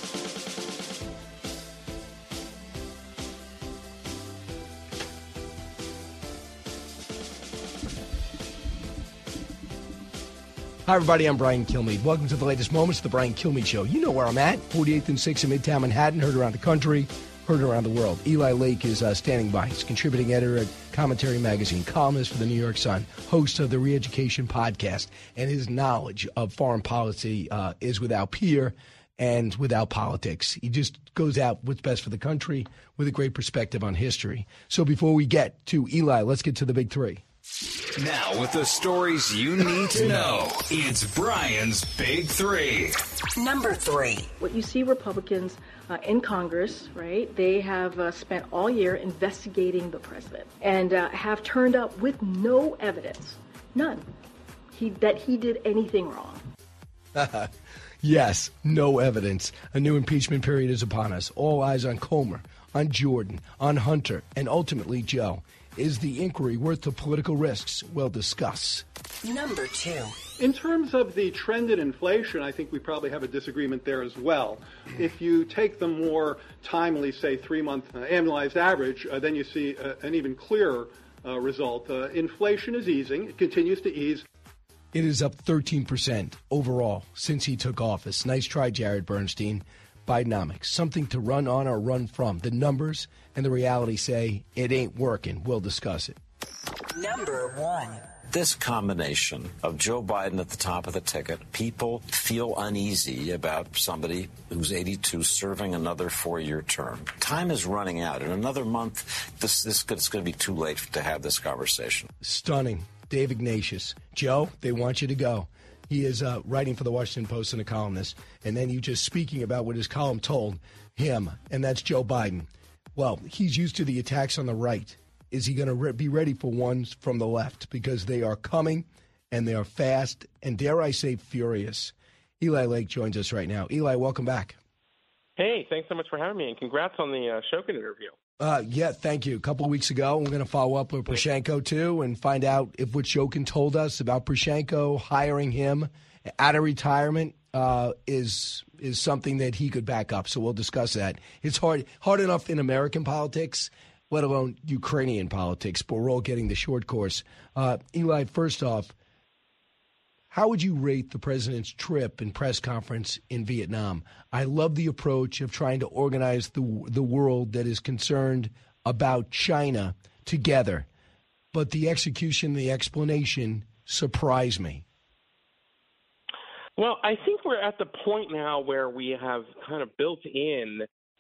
Speaker 2: Hi, everybody. I'm Brian Kilmeade. Welcome to the latest moments of the Brian Kilmeade Show. You know where I'm at, 48th and 6th in Midtown Manhattan, heard around the country, heard around the world. Eli Lake is standing by. He's contributing editor at Commentary Magazine, columnist for the New York Sun, host of the Re-Education podcast, and his knowledge of foreign policy is without peer and without politics. He just goes out what's best for the country with a great perspective on history. So before we get to Eli, let's get to the big three.
Speaker 1: Now, with the stories you need to know, it's Brian's Big Three.
Speaker 3: Number 3.
Speaker 4: What you see Republicans in Congress, right, they have spent all year investigating the president and have turned up with no evidence, none, that he did anything wrong.
Speaker 2: Yes, no evidence. A new impeachment period is upon us. All eyes on Comer, on Jordan, on Hunter, and ultimately Joe. Is the inquiry worth the political risks? We'll discuss.
Speaker 3: Number 2.
Speaker 5: In terms of the trend in inflation, I think we probably have a disagreement there as well. If you take the more timely, say, 3-month annualized average, then you see an even clearer result. Inflation is easing. It continues to ease.
Speaker 2: It is up 13% overall since he took office. Nice try, Jared Bernstein. Bidenomics, something to run on or run from. The numbers and the reality say it ain't working. We'll discuss it.
Speaker 3: Number 1.
Speaker 6: This combination of Joe Biden at the top of the ticket, people feel uneasy about somebody who's 82 serving another 4-year term. Time is running out. In another month, it's going to be too late to have this conversation.
Speaker 2: Stunning. Dave Ignatius. Joe, they want you to go. He is writing for the Washington Post and a columnist, and then you just speaking about what his column told him, and that's Joe Biden. Well, he's used to the attacks on the right. Is he going to be ready for ones from the left? Because they are coming, and they are fast, and dare I say furious. Eli Lake joins us right now. Eli, welcome back.
Speaker 8: Hey, thanks so much for having me, and congrats on the Shokin interview.
Speaker 2: Yeah, thank you. A couple of weeks ago, we're going to follow up with Poroshenko, too, and find out if what Shokin told us about Poroshenko hiring him out of retirement is something that he could back up. So we'll discuss that. It's hard enough in American politics, let alone Ukrainian politics, but we're all getting the short course. Eli, first off, how would you rate the president's trip and press conference in Vietnam? I love the approach of trying to organize the world that is concerned about China together, but the execution, the explanation surprised me.
Speaker 8: Well, I think we're at the point now where we have kind of built in,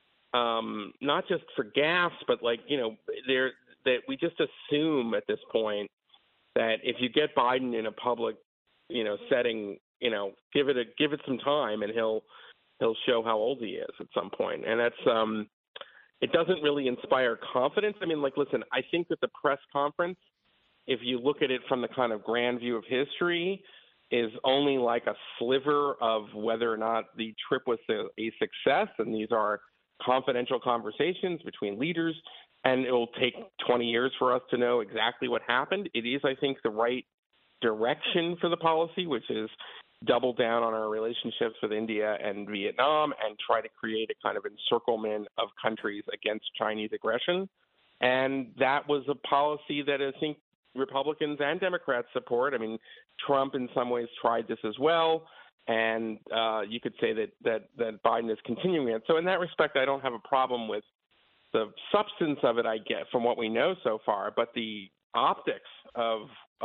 Speaker 8: not just for gaffes, but that we just assume at this point that if you get Biden in a public setting, give it some time, and he'll show how old he is at some point. And that's it doesn't really inspire confidence. I mean, listen, I think that the press conference, if you look at it from the kind of grand view of history, is only like a sliver of whether or not the trip was a success. And these are confidential conversations between leaders, and it will take 20 years for us to know exactly what happened. It is, I think, the right direction for the policy, which is double down on our relationships with India and Vietnam and try to create a kind of encirclement of countries against Chinese aggression. And that was a policy that I think Republicans and Democrats support. I mean, Trump in some ways tried this as well, and you could say that Biden is continuing it. So in that respect, I don't have a problem with the substance of it, I get, from what we know so far, but the optics of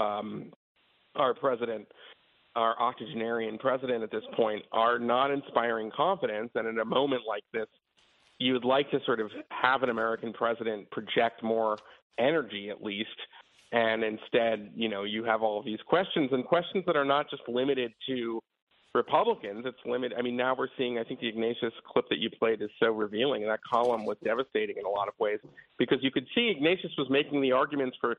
Speaker 8: our president, our octogenarian president at this point, are not inspiring confidence. And in a moment like this, you would like to sort of have an American president project more energy, at least. And instead, you have all of these questions, and questions that are not just limited to Republicans. It's limited. I mean, now we're seeing, I think the Ignatius clip that you played is so revealing. That column was devastating in a lot of ways, because you could see Ignatius was making the arguments for,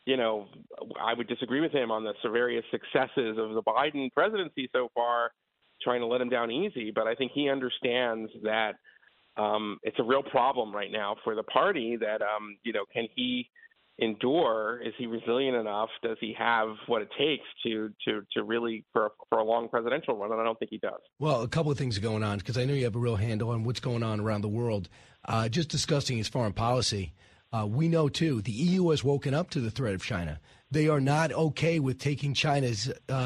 Speaker 8: I would disagree with him on the various successes of the Biden presidency so far, trying to let him down easy. But I think he understands that it's a real problem right now for the party that, can he endure? Is he resilient enough? Does he have what it takes to really for a long presidential run? And I don't think he does.
Speaker 2: Well, a couple of things are going on, because I know you have a real handle on what's going on around the world. Just discussing his foreign policy, we know, too, the EU has woken up to the threat of China. They are not okay with taking China's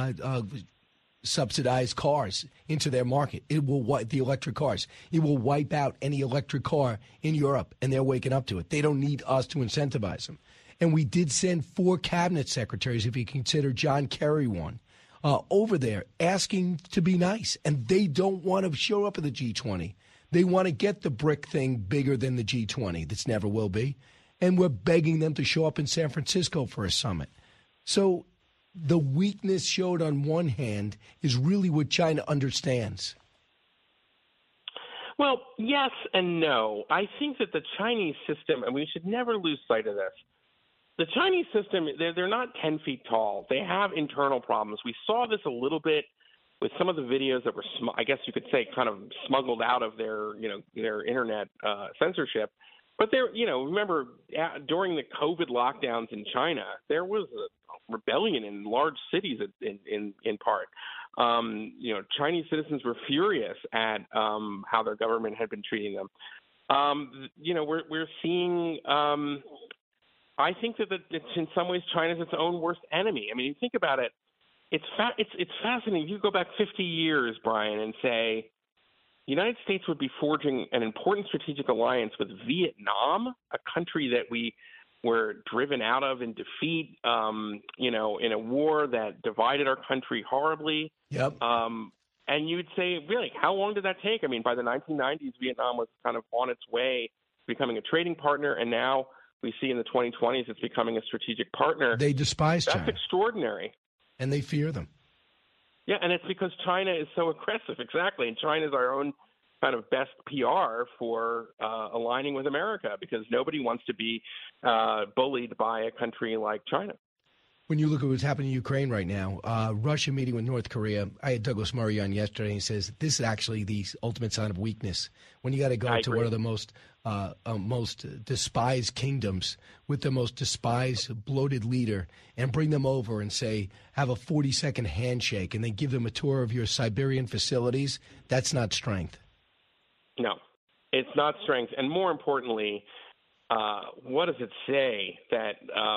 Speaker 2: subsidized cars into their market. It will the electric cars. It will wipe out any electric car in Europe, and they're waking up to it. They don't need us to incentivize them. And we did send 4 cabinet secretaries, if you consider John Kerry one, over there asking to be nice. And they don't want to show up at the G20. They want to get the BRIC thing bigger than the G20. This never will be. And we're begging them to show up in San Francisco for a summit. So the weakness showed on one hand is really what China understands.
Speaker 8: Well, yes and no. I think that the Chinese system, and we should never lose sight of this, the Chinese system, they're not 10 feet tall. They have internal problems. We saw this a little bit with some of the videos that were, I guess you could say, kind of smuggled out of their internet censorship. But remember, during the COVID lockdowns in China, there was a rebellion in large cities in part. Chinese citizens were furious at how their government had been treating them. We're seeing. I think that it's in some ways China's its own worst enemy. I mean, you think about it, it's fascinating. You go back 50 years, Brian, and say the United States would be forging an important strategic alliance with Vietnam, a country that we were driven out of in defeat, in a war that divided our country horribly.
Speaker 2: Yep.
Speaker 8: And you'd say, really, how long did that take? I mean, by the 1990s, Vietnam was kind of on its way to becoming a trading partner, and now we see in the 2020s it's becoming a strategic partner.
Speaker 2: They despise China.
Speaker 8: That's extraordinary.
Speaker 2: And they fear them.
Speaker 8: Yeah, and it's because China is so aggressive, exactly. And China is our own kind of best PR for aligning with America, because nobody wants to be bullied by a country like China.
Speaker 2: When you look at what's happening in Ukraine right now, Russia meeting with North Korea, I had Douglas Murray on yesterday, and he says this is actually the ultimate sign of weakness. When you got to go to one of the most despised kingdoms with the most despised, bloated leader and bring them over and say, have a 40-second handshake and then give them a tour of your Siberian facilities, that's not strength.
Speaker 8: No, it's not strength. And more importantly, what does it say that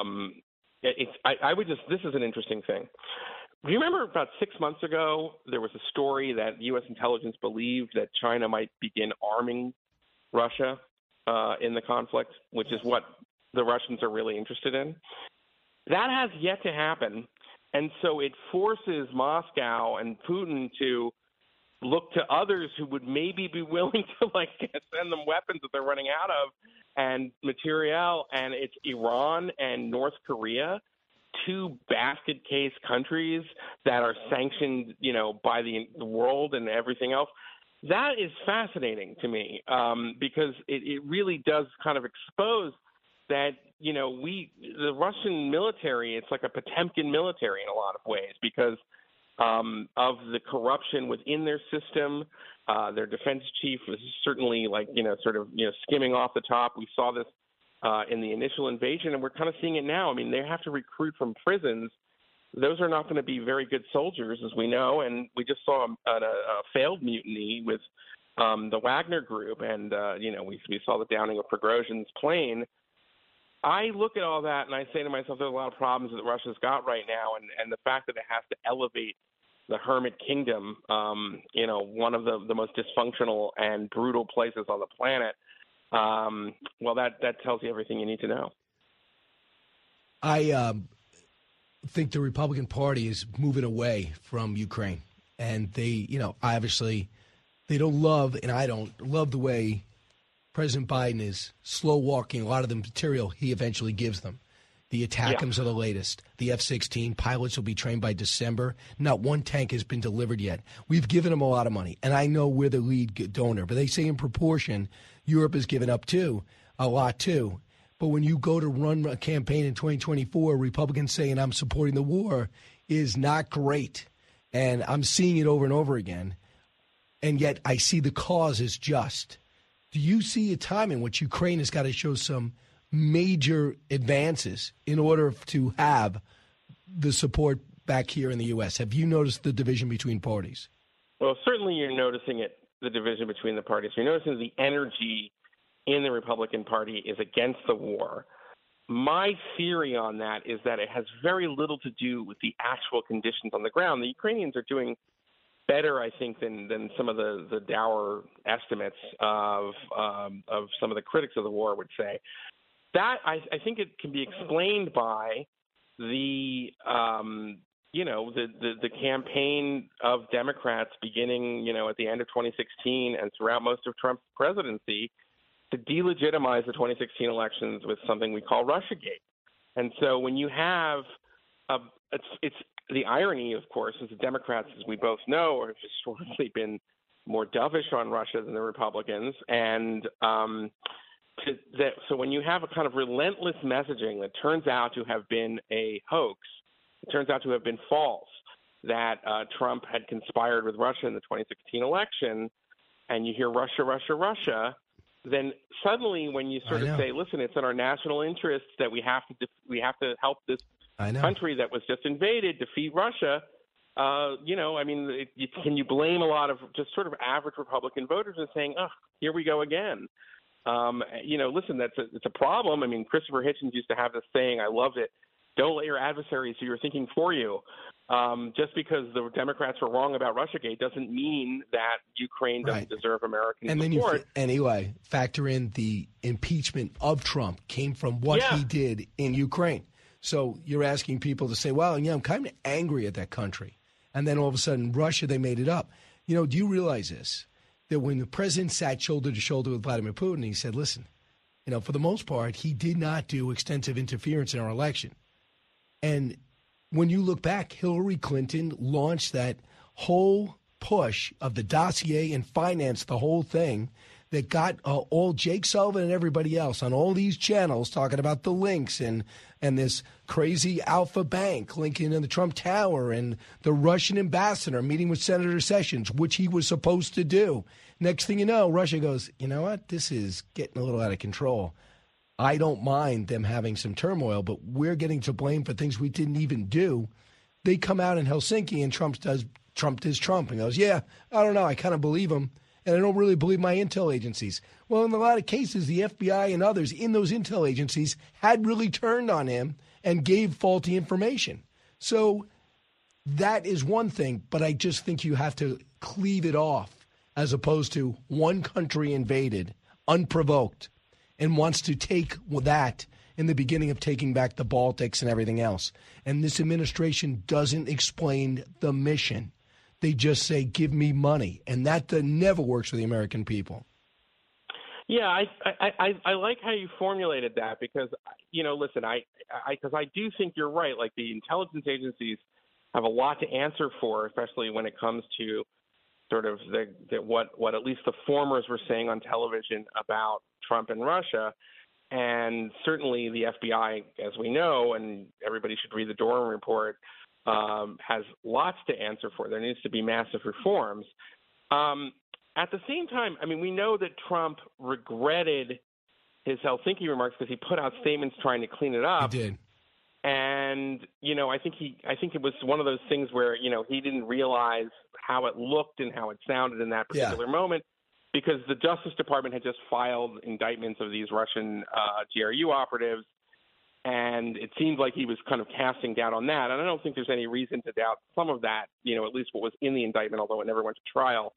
Speaker 8: this is an interesting thing. Do you remember about 6 months ago, there was a story that U.S. intelligence believed that China might begin arming Russia in the conflict, which is what the Russians are really interested in? That has yet to happen. And so it forces Moscow and Putin to look to others who would maybe be willing to send them weapons that they're running out of and materiel. And it's Iran and North Korea, two basket case countries that are sanctioned, by the world and everything else. That is fascinating to me because it really does kind of expose that, the Russian military, it's like a Potemkin military in a lot of ways because of the corruption within their system. Their defense chief was certainly skimming off the top. We saw this in the initial invasion, and we're kind of seeing it now. I mean, they have to recruit from prisons. Those are not going to be very good soldiers, as we know, and we just saw a failed mutiny with the Wagner Group, and, we saw the downing of Prigozhin's plane. I look at all that, and I say to myself, there's a lot of problems that Russia's got right now, and the fact that it has to elevate the Hermit Kingdom, one of the most dysfunctional and brutal places on the planet, that tells you everything you need to know.
Speaker 2: I think the Republican Party is moving away from Ukraine. And they, obviously they don't love, and I don't love the way President Biden is slow walking a lot of the material he eventually gives them. The ATACMS are the latest. The F-16 pilots will be trained by December. Not one tank has been delivered yet. We've given them a lot of money, and I know we're the lead donor. But they say in proportion, Europe has given up a lot too. But when you go to run a campaign in 2024, Republicans saying I'm supporting the war is not great. And I'm seeing it over and over again. And yet I see the cause is just. Do you see a time in which Ukraine has got to show some major advances in order to have the support back here in the U.S.? Have you noticed the division between parties?
Speaker 8: Well, certainly you're noticing it, the division between the parties. You're noticing the energy in the Republican Party is against the war. My theory on that is that it has very little to do with the actual conditions on the ground. The Ukrainians are doing better, I think, than some of the dour estimates of some of the critics of the war would say. That I think it can be explained by the the campaign of Democrats beginning at the end of 2016 and throughout most of Trump's presidency to delegitimize the 2016 elections with something we call Russiagate. And so when you have it's the irony, of course, is the Democrats, as we both know, have historically been more dovish on Russia than the Republicans. And so when you have a kind of relentless messaging that turns out to have been a hoax, it turns out to have been false, that Trump had conspired with Russia in the 2016 election, and you hear Russia, Russia, Russia, then suddenly when you sort of say, listen, it's in our national interest that we have to help this country that was just invaded defeat Russia, can you blame a lot of just sort of average Republican voters and saying, oh, here we go again? Listen, it's a problem. I mean, Christopher Hitchens used to have this saying, I loved it, don't let your adversaries do your thinking for you. Just because the Democrats were wrong about Russiagate doesn't mean that Ukraine doesn't deserve American support.
Speaker 2: Anyway, factor in the impeachment of Trump came from what he did in Ukraine. So you're asking people to say, well, I'm kind of angry at that country. And then all of a sudden, Russia, they made it up. Do you realize this? That when the president sat shoulder to shoulder with Vladimir Putin, he said, listen, for the most part, he did not do extensive interference in our election. And when you look back, Hillary Clinton launched that whole push of the dossier and financed the whole thing that got all Jake Sullivan and everybody else on all these channels talking about the links and this crazy Alpha Bank linking in the Trump Tower and the Russian ambassador meeting with Senator Sessions, which he was supposed to do. Next thing you know, Russia goes, you know what? This is getting a little out of control. I don't mind them having some turmoil, but we're getting to blame for things we didn't even do. They come out in Helsinki and Trump does Trump and goes, yeah, I don't know. I kind of believe him. And I don't really believe my intel agencies. Well, in a lot of cases, the FBI and others in those intel agencies had really turned on him and gave faulty information. So that is one thing, but I just think you have to cleave it off as opposed to one country invaded, unprovoked, and wants to take that in the beginning of taking back the Baltics and everything else. And this administration doesn't explain the mission. They just say, give me money. And that never works for the American people.
Speaker 8: Yeah, I like how you formulated that because, listen, because I do think you're right. Like the intelligence agencies have a lot to answer for, especially when it comes to sort of what at least the formers were saying on television about Trump and Russia. And certainly the FBI, as we know, and everybody should read the Durham report, has lots to answer for. There needs to be massive reforms. At the same time, I mean, we know that Trump regretted his Helsinki remarks because he put out statements trying to clean it up.
Speaker 2: He did.
Speaker 8: And, I think it was one of those things where, he didn't realize how it looked and how it sounded in that particular moment because the Justice Department had just filed indictments of these Russian GRU operatives. And it seemed like he was kind of casting doubt on that. And I don't think there's any reason to doubt some of that, at least what was in the indictment, although it never went to trial.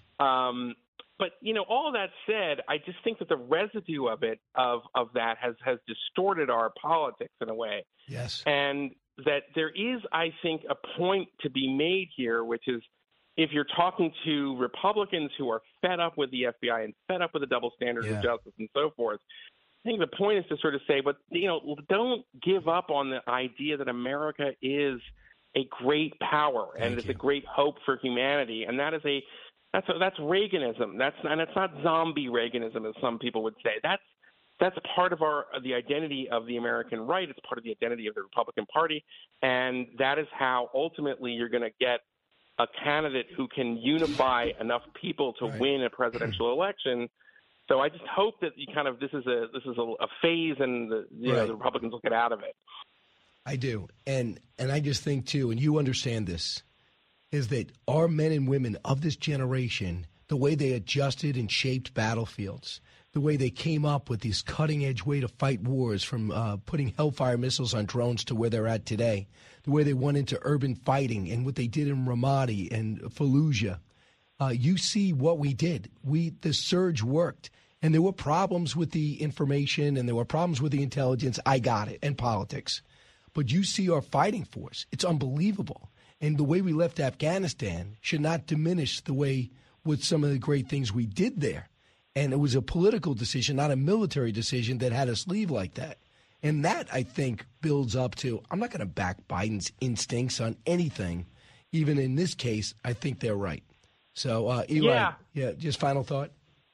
Speaker 8: But, all of that said, I just think that the residue of it, of that has distorted our politics in a way.
Speaker 2: Yes.
Speaker 8: And that there is, I think, a point to be made here, which is if you're talking to Republicans who are fed up with the FBI and fed up with the double standards of justice and so forth, I think the point is to sort of say, but, don't give up on the idea that America is a great power and it's a great hope for humanity. And that is that's Reaganism. And it's not zombie Reaganism, as some people would say. That's part of the identity of the American right. It's part of the identity of the Republican Party. And that is how ultimately you're going to get a candidate who can unify enough people to win a presidential election. So I just hope that this is a phase, and the Republicans will get out of it.
Speaker 2: I do, and I just think too, and you understand this, is that our men and women of this generation, the way they adjusted and shaped battlefields, the way they came up with this cutting edge way to fight wars, from putting Hellfire missiles on drones to where they're at today, the way they went into urban fighting and what they did in Ramadi and Fallujah. You see what we did. The surge worked. And there were problems with the information and there were problems with the intelligence. I got it. And politics. But you see our fighting force. It's unbelievable. And the way we left Afghanistan should not diminish the way with some of the great things we did there. And it was a political decision, not a military decision, that had us leave like that. And that, I think, builds up to, I'm not going to back Biden's instincts on anything. Even in this case, I think they're right. So, Eli, just final thought?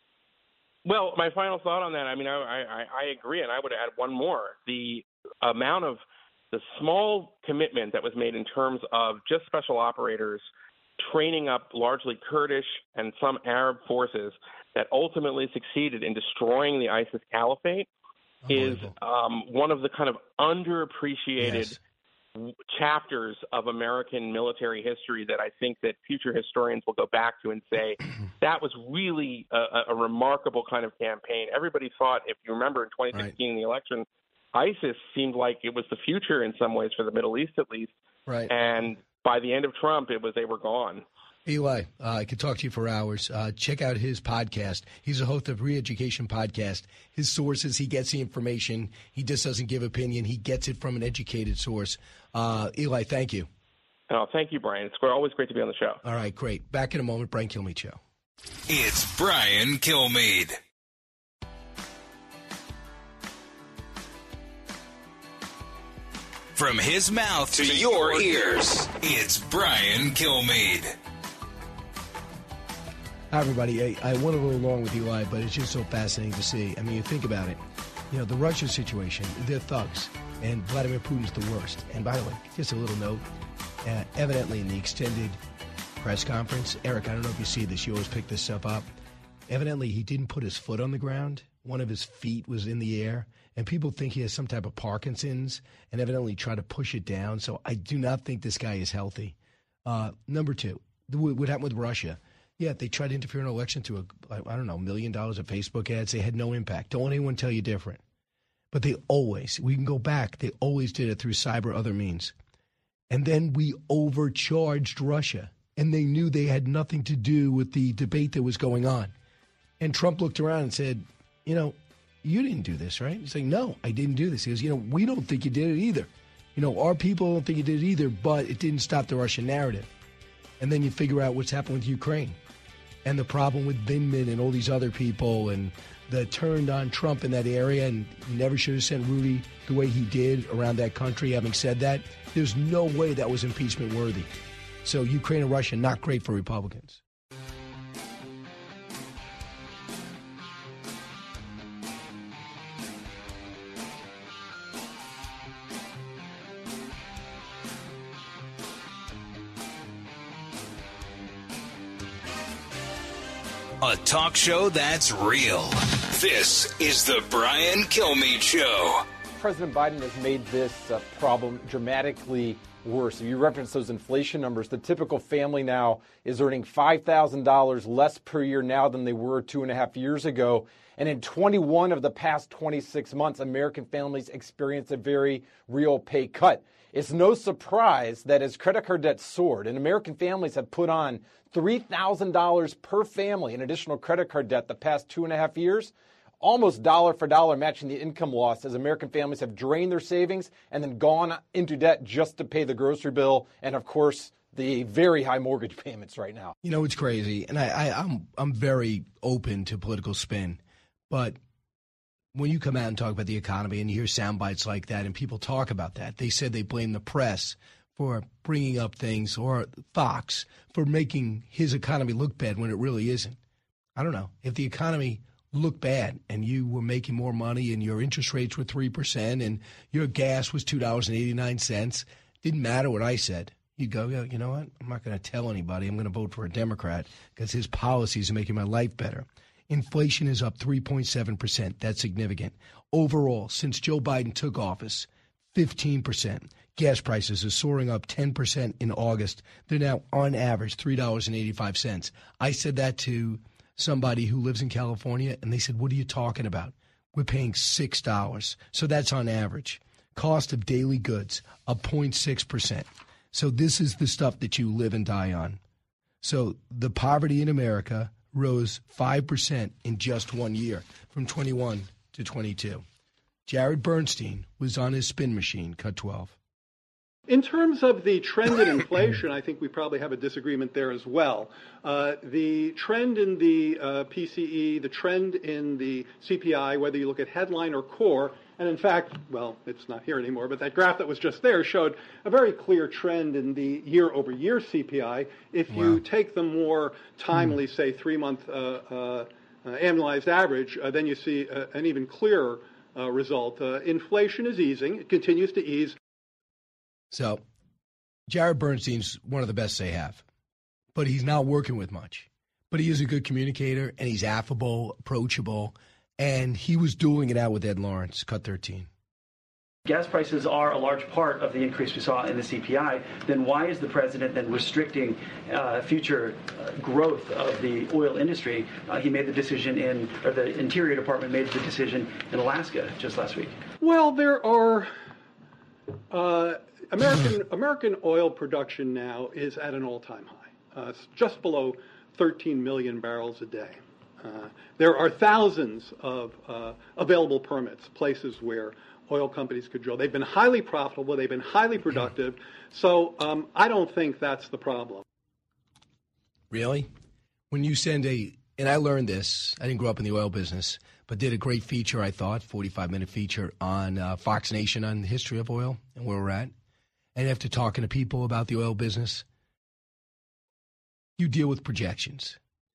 Speaker 8: Well, my final thought on that, I mean, I agree, and I would add one more. The amount of the small commitment that was made in terms of just special operators training up largely Kurdish and some Arab forces that ultimately succeeded in destroying the ISIS caliphate is one of the kind of underappreciated chapters of American military history that I think that future historians will go back to and say that was really a remarkable kind of campaign. Everybody thought, if you remember in 2016, the election, ISIS seemed like it was the future in some ways for the Middle East, at least.
Speaker 2: Right.
Speaker 8: And by the end of Trump, they were gone.
Speaker 2: Eli, I could talk to you for hours. Check out his podcast. He's a host of Re-Education Podcast. His sources, he gets the information. He just doesn't give opinion. He gets it from an educated source. Eli, thank you.
Speaker 8: Oh, thank you, Brian. It's always great to be on the show.
Speaker 2: All right, great. Back in a moment, Brian Kilmeade Show.
Speaker 1: It's Brian Kilmeade. From his mouth to your ears, it's Brian Kilmeade.
Speaker 2: Hi, everybody. I went a little long with Eli, but it's just so fascinating to see. I mean, you think about it. You know, the Russia situation, they're thugs, and Vladimir Putin's the worst. And by the way, just a little note, evidently in the extended press conference, Eric, I don't know if you see this, you always pick this stuff up. Evidently, he didn't put his foot on the ground. One of his feet was in the air, and people think he has some type of Parkinson's, and evidently try to push it down. So I do not think this guy is healthy. Number two, what happened with Russia? Yeah, they tried to interfere in an election through, $1 million of Facebook ads. They had no impact. Don't anyone tell you different. But we can go back, they always did it through cyber, other means. And then we overcharged Russia, and they knew they had nothing to do with the debate that was going on. And Trump looked around and said, you didn't do this, right? He's like, no, I didn't do this. He goes, we don't think you did it either. Our people don't think you did it either, but it didn't stop the Russian narrative. And then you figure out what's happened with Ukraine and the problem with Vindman and all these other people and the turned on Trump in that area, and he never should have sent Rudy the way he did around that country. Having said that, there's no way that was impeachment worthy. So Ukraine and Russia, not great for Republicans.
Speaker 1: A talk show that's real. This is the Brian Kilmeade Show.
Speaker 9: President Biden has made this problem dramatically worse. If you reference those inflation numbers, the typical family now is earning $5,000 less per year now than they were 2.5 years ago. And in 21 of the past 26 months, American families experienced a very real pay cut. It's no surprise that as credit card debt soared and American families have put on $3,000 per family in additional credit card debt the past 2.5 years, almost dollar for dollar matching the income loss as American families have drained their savings and then gone into debt just to pay the grocery bill and, of course, the very high mortgage payments right now.
Speaker 2: It's crazy, and I'm very open to political spin, but when you come out and talk about the economy and you hear sound bites like that and people talk about that, they said they blame the press for bringing up things, or Fox for making his economy look bad when it really isn't. I don't know. If the economy looked bad and you were making more money and your interest rates were 3% and your gas was $2.89, didn't matter what I said. You'd go, you know what? I'm not going to tell anybody. I'm going to vote for a Democrat because his policies are making my life better. Inflation is up 3.7%. That's significant. Overall, since Joe Biden took office, 15%. Gas prices are soaring up 10% in August. They're now, on average, $3.85. I said that to somebody who lives in California, and they said, what are you talking about? We're paying $6. So that's on average. Cost of daily goods, up 0.6%. So this is the stuff that you live and die on. So the poverty in America rose 5% in just 1 year, from 21 to 22. Jared Bernstein was on his spin machine, cut 12.
Speaker 5: In terms of the trend in inflation, I think we probably have a disagreement there as well. The trend in the PCE, the trend in the CPI, whether you look at headline or core, and in fact, well, it's not here anymore, but that graph that was just there showed a very clear trend in the year-over-year CPI. If you take the more timely, say, 3-month annualized average, then you see an even clearer result. Inflation is easing. It continues to ease.
Speaker 2: So Jared Bernstein's one of the best they have, but he's not working with much. But he is a good communicator, and he's affable, approachable, and he was dueling it out with Ed Lawrence, cut 13.
Speaker 10: Gas prices are a large part of the increase we saw in the CPI. Then why is the president then restricting future growth of the oil industry? He made the decision or the Interior Department made the decision in Alaska just last week.
Speaker 5: Well, there are American oil production now is at an all-time high, just below 13 million barrels a day. There are thousands of available permits, places where oil companies could drill. They've been highly profitable. They've been highly productive. So I don't think that's the problem.
Speaker 2: Really? When you send and I learned this, I didn't grow up in the oil business, but did a great feature, I thought, 45-minute feature on Fox Nation on the history of oil and where we're at. And after talking to people about the oil business, you deal with projections.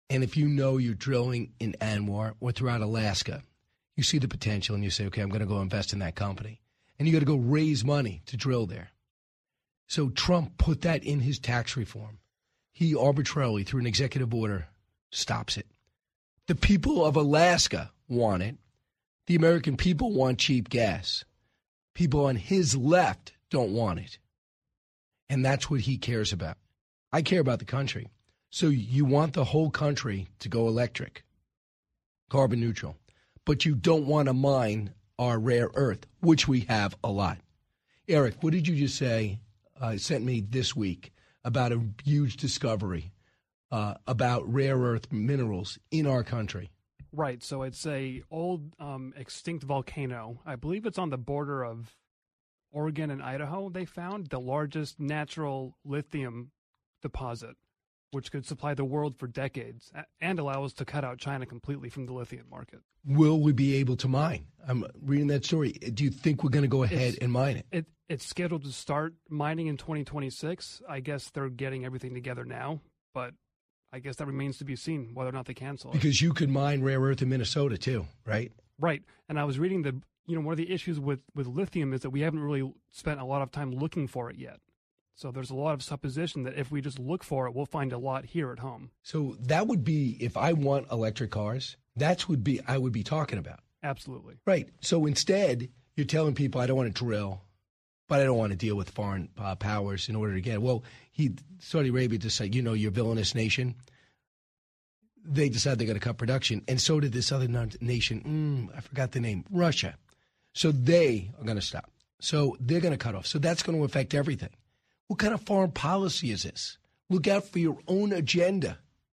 Speaker 2: And if you know you're drilling in ANWR or throughout Alaska, you see the potential and you say, okay, I'm going to go invest in that company. And you got to go raise money to drill there. So Trump put that in his tax reform. He arbitrarily, through an executive order, stops it. The people of Alaska want it. The American people want cheap gas. People on his left don't want it. And that's what he cares about. I care about the country. So you want the whole country to go electric, carbon neutral. But you don't want to mine our rare earth, which we have a lot. Eric, what did you just say, sent me this week about a huge discovery about rare earth minerals in our country?
Speaker 11: Right. So it's a old extinct volcano. I believe it's on the border of Oregon and Idaho. They found the largest natural lithium deposit, which could supply the world for decades and allow us to cut out China completely from the lithium market.
Speaker 2: Will we be able to mine? I'm reading that story. Do you think we're going to go ahead and mine it?
Speaker 11: It's scheduled to start mining in 2026. I guess they're getting everything together now, but I guess that remains to be seen whether or not they cancel it.
Speaker 2: Because you could mine rare earth in Minnesota too, right?
Speaker 11: Right. And I was reading that, one of the issues with lithium is that we haven't really spent a lot of time looking for it yet. So there's a lot of supposition that if we just look for it, we'll find a lot here at home.
Speaker 2: So that would be, if I want electric cars, I would be talking about.
Speaker 11: Absolutely.
Speaker 2: Right. So instead, you're telling people I don't want to drill, but I don't want to deal with foreign powers in order to get it. Well, Saudi Arabia decided, your villainous nation, they decided they're going to cut production. And so did this other nation, I forgot the name, Russia. So they are going to stop. So they're going to cut off. So that's going to affect everything. What kind of foreign policy is this? Look out for your own agenda.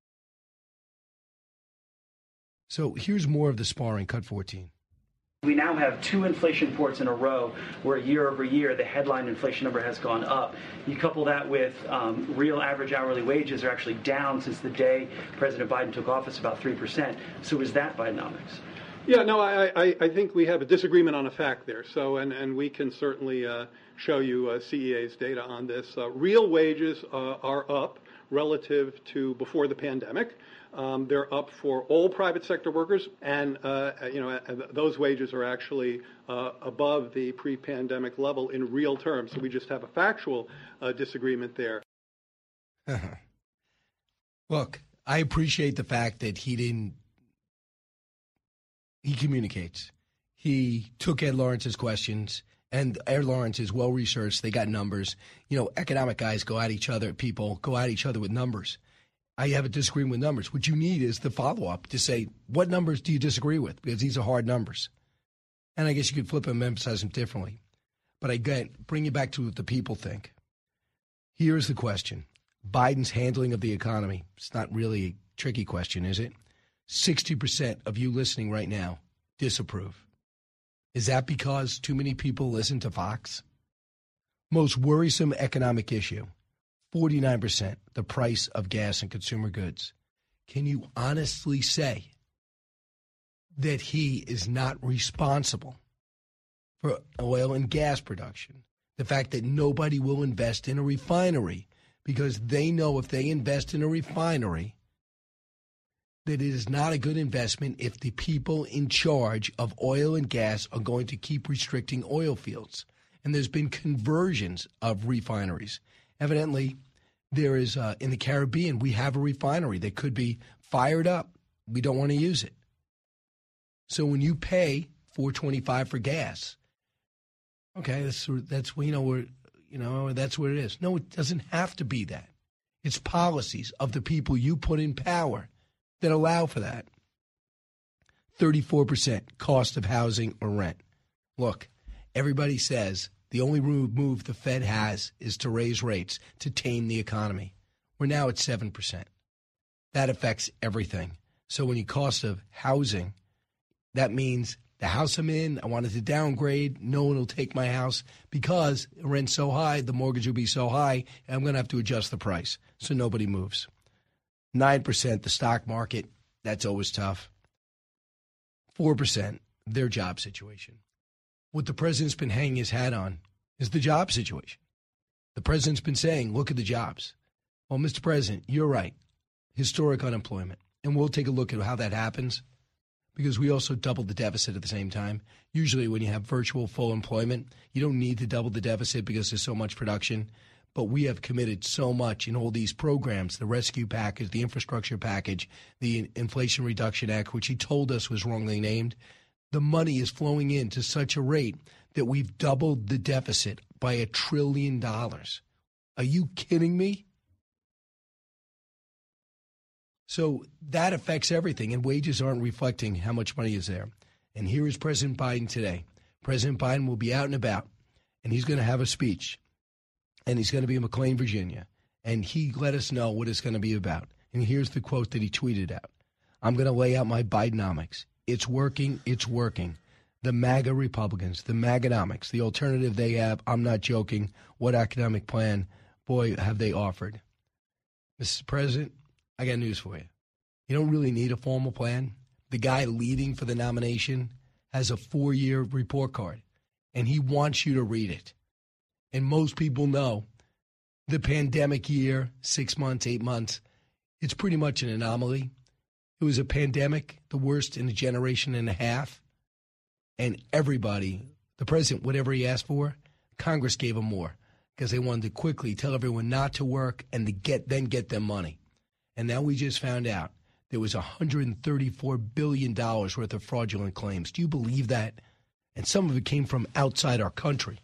Speaker 2: So here's more of the sparring. Cut 14.
Speaker 10: We now have 2 inflation reports in a row where year over year the headline inflation number has gone up. You couple that with real average hourly wages are actually down since the day President Biden took office, about 3%. So is that Bidenomics?
Speaker 5: Yeah, no, I think we have a disagreement on a fact there. So, and we can certainly show you CEA's data on this. Real wages are up relative to before the pandemic. They're up for all private sector workers, and those wages are actually above the pre-pandemic level in real terms. So we just have a factual disagreement there.
Speaker 2: Look, I appreciate the fact that he communicates. He took Ed Lawrence's questions, and Ed Lawrence is well-researched. They got numbers. Economic guys go at each other with numbers. I have a disagreement with numbers. What you need is the follow-up to say, what numbers do you disagree with? Because these are hard numbers. And I guess you could flip them and emphasize them differently. But bring you back to what the people think. Here's the question. Biden's handling of the economy. It's not really a tricky question, is it? 60% of you listening right now disapprove. Is that because too many people listen to Fox? Most worrisome economic issue, 49%, the price of gas and consumer goods. Can you honestly say that he is not responsible for oil and gas production? The fact that nobody will invest in a refinery because they know if they invest in a refinery, that it is not a good investment if the people in charge of oil and gas are going to keep restricting oil fields. And there's been conversions of refineries. Evidently, there is, in the Caribbean, we have a refinery that could be fired up. We don't want to use it. So when you pay $4.25 for gas, okay, that's that's what it is. No, it doesn't have to be that. It's policies of the people you put in power that allow for that. 34% cost of housing or rent. Look, everybody says the only move the Fed has is to raise rates to tame the economy. We're now at 7%. That affects everything. So when you cost of housing, that means the house I'm in, I wanted to downgrade. No one will take my house because the rent's so high, the mortgage will be so high, and I'm going to have to adjust the price. So nobody moves. 9%, the stock market, that's always tough. 4%, their job situation. What the president's been hanging his hat on is the job situation. The president's been saying, look at the jobs. Well, Mr. President, you're right. Historic unemployment. And we'll take a look at how that happens, because we also doubled the deficit at the same time. Usually when you have virtual full employment, you don't need to double the deficit because there's so much production. But we have committed so much in all these programs, the rescue package, the infrastructure package, the Inflation Reduction Act, which he told us was wrongly named. The money is flowing in to such a rate that we've doubled the deficit by $1 trillion. Are you kidding me? So that affects everything, and wages aren't reflecting how much money is there. And here is President Biden today. President Biden will be out and about, and he's going to have a speech, and he's going to be in McLean, Virginia, and he let us know what it's going to be about. And here's the quote that he tweeted out. I'm going to lay out my Bidenomics. It's working. It's working. The MAGA Republicans, the MAGAnomics, the alternative they have, I'm not joking. What economic plan, boy, have they offered? Mr. President, I got news for you. You don't really need a formal plan. The guy leading for the nomination has a 4-year report card, and he wants you to read it. And most people know the pandemic year, 6 months, 8 months, it's pretty much an anomaly. It was a pandemic, the worst in a generation and a half. And everybody, the president, whatever he asked for, Congress gave him more because they wanted to quickly tell everyone not to work and to get them money. And now we just found out there was $134 billion worth of fraudulent claims. Do you believe that? And some of it came from outside our country.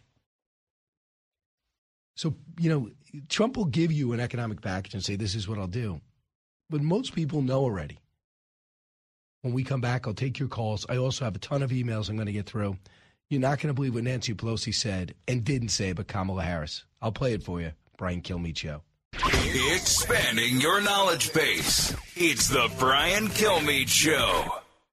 Speaker 2: So, Trump will give you an economic package and say, this is what I'll do. But most people know already. When we come back, I'll take your calls. I also have a ton of emails I'm going to get through. You're not going to believe what Nancy Pelosi said and didn't say about Kamala Harris. I'll play it for you. Brian Kilmeade Show.
Speaker 1: Expanding your knowledge base. It's the Brian Kilmeade Show.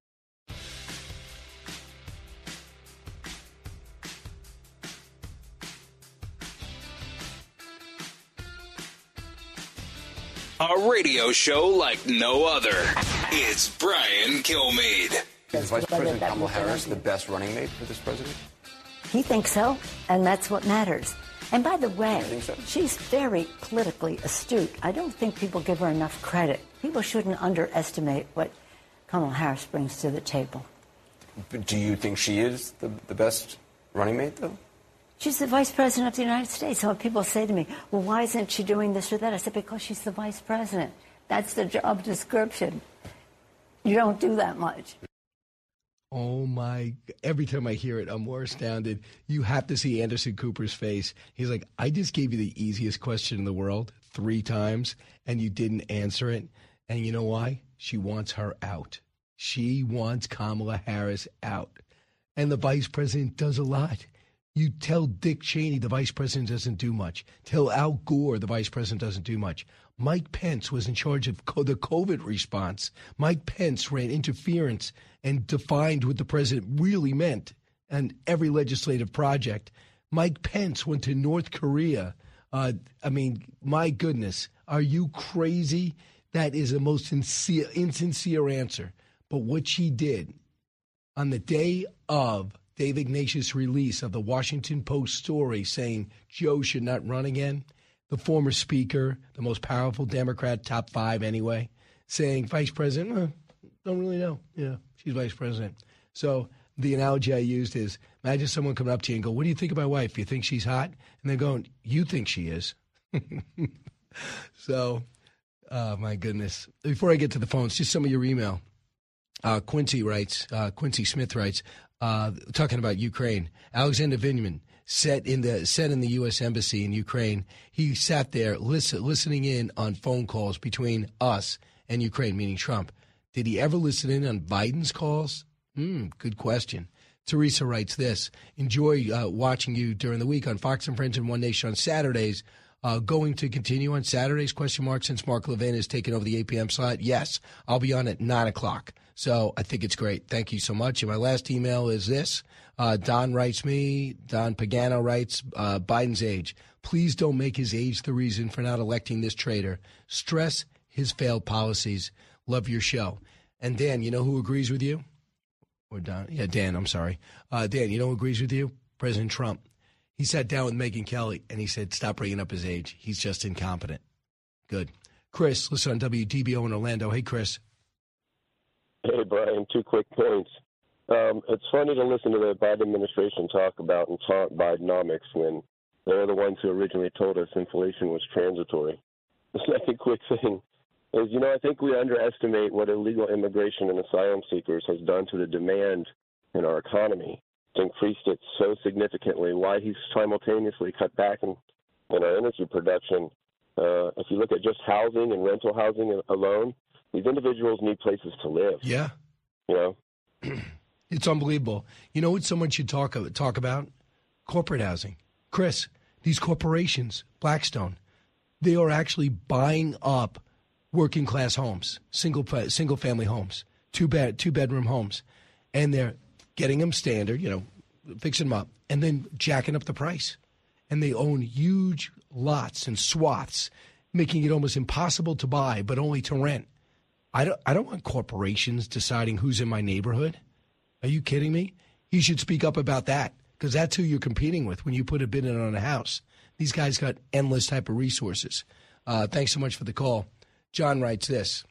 Speaker 1: A radio show like no other. It's Brian Kilmeade.
Speaker 13: Is Vice President Kamala Harris the best running mate for this president?
Speaker 14: He thinks so, and that's what matters. And by the way, she's very politically astute. I don't think people give her enough credit. People shouldn't underestimate what Kamala Harris brings to the table.
Speaker 13: But do you think she is the best running mate, though?
Speaker 14: She's the vice president of the United States. So when people say to me, well, why isn't she doing this or that? I said, because she's the vice president. That's the job description. You don't do that much.
Speaker 2: Oh, my. Every time I hear it, I'm more astounded. You have to see Anderson Cooper's face. He's like, I just gave you the easiest question in the world 3 times, and you didn't answer it. And you know why? She wants her out. She wants Kamala Harris out. And the vice president does a lot. You tell Dick Cheney the vice president doesn't do much. Tell Al Gore the vice president doesn't do much. Mike Pence was in charge of the COVID response. Mike Pence ran interference and defined what the president really meant and every legislative project. Mike Pence went to North Korea. My goodness, are you crazy? That is the most insincere answer. But what she did on the day of Dave Ignatius' release of the Washington Post story saying Joe should not run again, the former speaker, the most powerful Democrat, top 5 anyway, saying vice president, don't really know. Yeah, she's vice president. So the analogy I used is imagine someone coming up to you and go, what do you think of my wife? You think she's hot? And they're going, you think she is. So, my goodness. Before I get to the phones, just some of your email. Quincy Smith writes, talking about Ukraine. Alexander Vindman set in the U.S. Embassy in Ukraine. He sat there listening in on phone calls between us and Ukraine, meaning Trump. Did he ever listen in on Biden's calls? Good question. Teresa writes this. Enjoy watching you during the week on Fox and Friends and One Nation on Saturdays. Going to continue on Saturdays, ? Since Mark Levin has taken over the 8 p.m. slot. Yes, I'll be on at 9 o'clock. So I think it's great. Thank you so much. And my last email is this. Don Pagano writes, Biden's age. Please don't make his age the reason for not electing this traitor. Stress his failed policies. Love your show. And Dan, you know who agrees with you? Or Don? Yeah, Dan, I'm sorry. Dan, you know who agrees with you? President Trump. He sat down with Megyn Kelly, and he said, stop bringing up his age. He's just incompetent. Good. Chris, listen on WDBO in Orlando. Hey, Chris.
Speaker 7: Hey, Brian, 2 quick points. It's funny to listen to the Biden administration talk about and taunt Bidenomics when they're the ones who originally told us inflation was transitory. The second quick thing is, I think we underestimate what illegal immigration and asylum seekers has done to the demand in our economy. It's increased it so significantly. Why he's simultaneously cut back in our energy production. If you look at just housing and rental housing alone, these individuals need places to live.
Speaker 2: Yeah. It's unbelievable. You know what someone should talk about? Corporate housing. Chris, these corporations, Blackstone, they are actually buying up working class homes, single family homes, two bedroom homes, and they're getting them standard, fixing them up, and then jacking up the price. And they own huge lots and swaths, making it almost impossible to buy, but only to rent. I don't want corporations deciding who's in my neighborhood. Are you kidding me? You should speak up about that, because that's who you're competing with when you put a bid in on a house. These guys got endless type of resources. Thanks so much for the call. John writes this.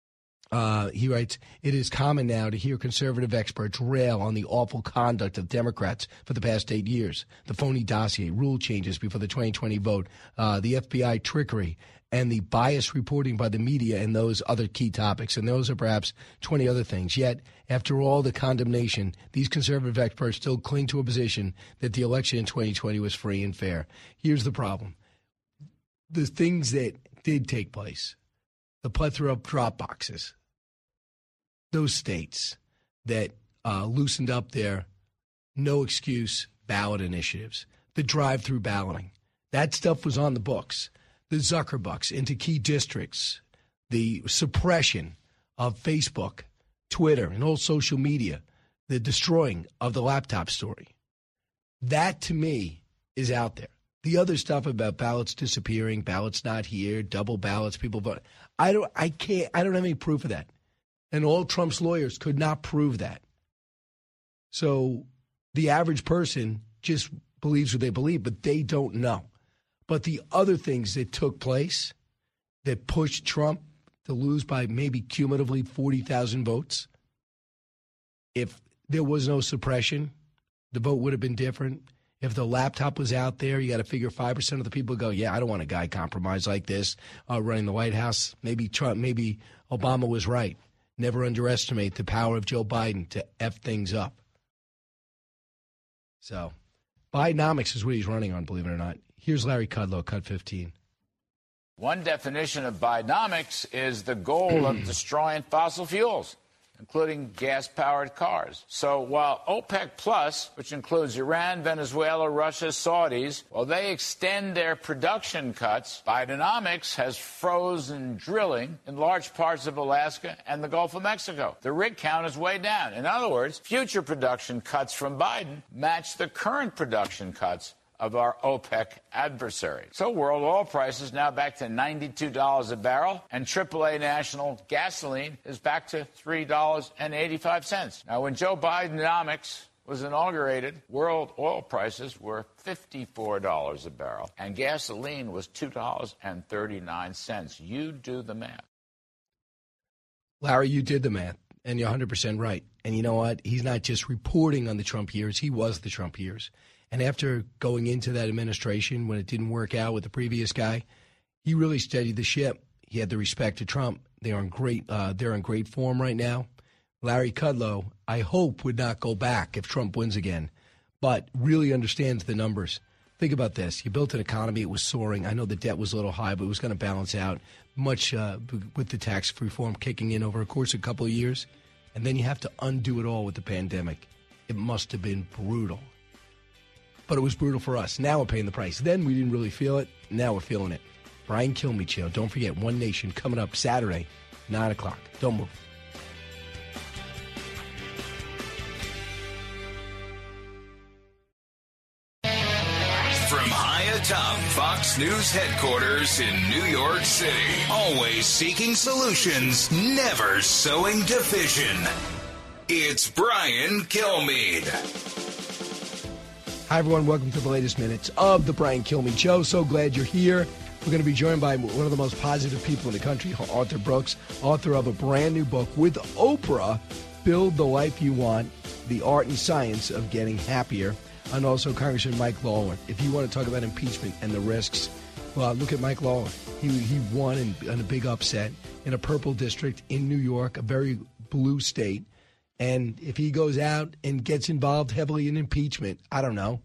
Speaker 2: He writes, it is common now to hear conservative experts rail on the awful conduct of Democrats for the past 8 years. The phony dossier, rule changes before the 2020 vote, the FBI trickery, and the biased reporting by the media and those other key topics. And those are perhaps 20 other things. Yet, after all the condemnation, these conservative experts still cling to a position that the election in 2020 was free and fair. Here's the problem. The things that did take place, the plethora of drop boxes, those states that loosened up their no-excuse ballot initiatives, the drive-through balloting, that stuff was on the books. The Zuckerbucks into key districts, the suppression of Facebook, Twitter, and all social media, the destroying of the laptop story. That, to me, is out there. The other stuff about ballots disappearing, ballots not here, double ballots, people vote. I don't have any proof of that. And all Trump's lawyers could not prove that. So the average person just believes what they believe, but they don't know. But the other things that took place that pushed Trump to lose by maybe cumulatively 40,000 votes, if there was no suppression, the vote would have been different. If the laptop was out there, you got to figure 5% of the people go, yeah, I don't want a guy compromised like this running the White House. Maybe Obama was right. Never underestimate the power of Joe Biden to F things up. So Bidenomics is what he's running on, believe it or not. Here's Larry Kudlow, Cut 15.
Speaker 15: One definition of Bidenomics is the goal of destroying fossil fuels, including gas-powered cars. So while OPEC Plus, which includes Iran, Venezuela, Russia, Saudis, while they extend their production cuts, Bidenomics has frozen drilling in large parts of Alaska and the Gulf of Mexico. The rig count is way down. In other words, future production cuts from Biden match the current production cuts of our OPEC adversary. So world oil prices now back to $92 a barrel, and AAA national gasoline is back to $3.85. Now, when Joe Bidenomics was inaugurated, world oil prices were $54 a barrel, and gasoline was $2.39. You do the math.
Speaker 2: Larry, you did the math, and you're 100% right. And you know what? He's not just reporting on the Trump years. He was the Trump years. And after going into that administration, when it didn't work out with the previous guy, he really steadied the ship. He had the respect of Trump. They're in great form right now. Larry Kudlow, I hope, would not go back if Trump wins again, but really understands the numbers. Think about this. You built an economy. It was soaring. I know the debt was a little high, but it was going to balance out much with the tax reform kicking in over a course of a couple of years. And then you have to undo it all with the pandemic. It must have been brutal. But it was brutal for us. Now we're paying the price. Then we didn't really feel it. Now we're feeling it. Brian Kilmeade Show. Don't forget, One Nation coming up Saturday, 9 o'clock. Don't move.
Speaker 1: From high atop Fox News headquarters in New York City, always seeking solutions, never sowing division. It's Brian Kilmeade.
Speaker 2: Hi, everyone. Welcome to the latest minutes of the Brian Kilmeade Show. So glad you're here. We're going to be joined by one of the most positive people in the country, Arthur Brooks, author of a brand new book with Oprah, Build the Life You Want, The Art and Science of Getting Happier, and also Congressman Mike Lawler. If you want to talk about impeachment and the risks, well, look at Mike Lawler. He won in a big upset in a purple district in New York, a very blue state. And if he goes out and gets involved heavily in impeachment, I don't know,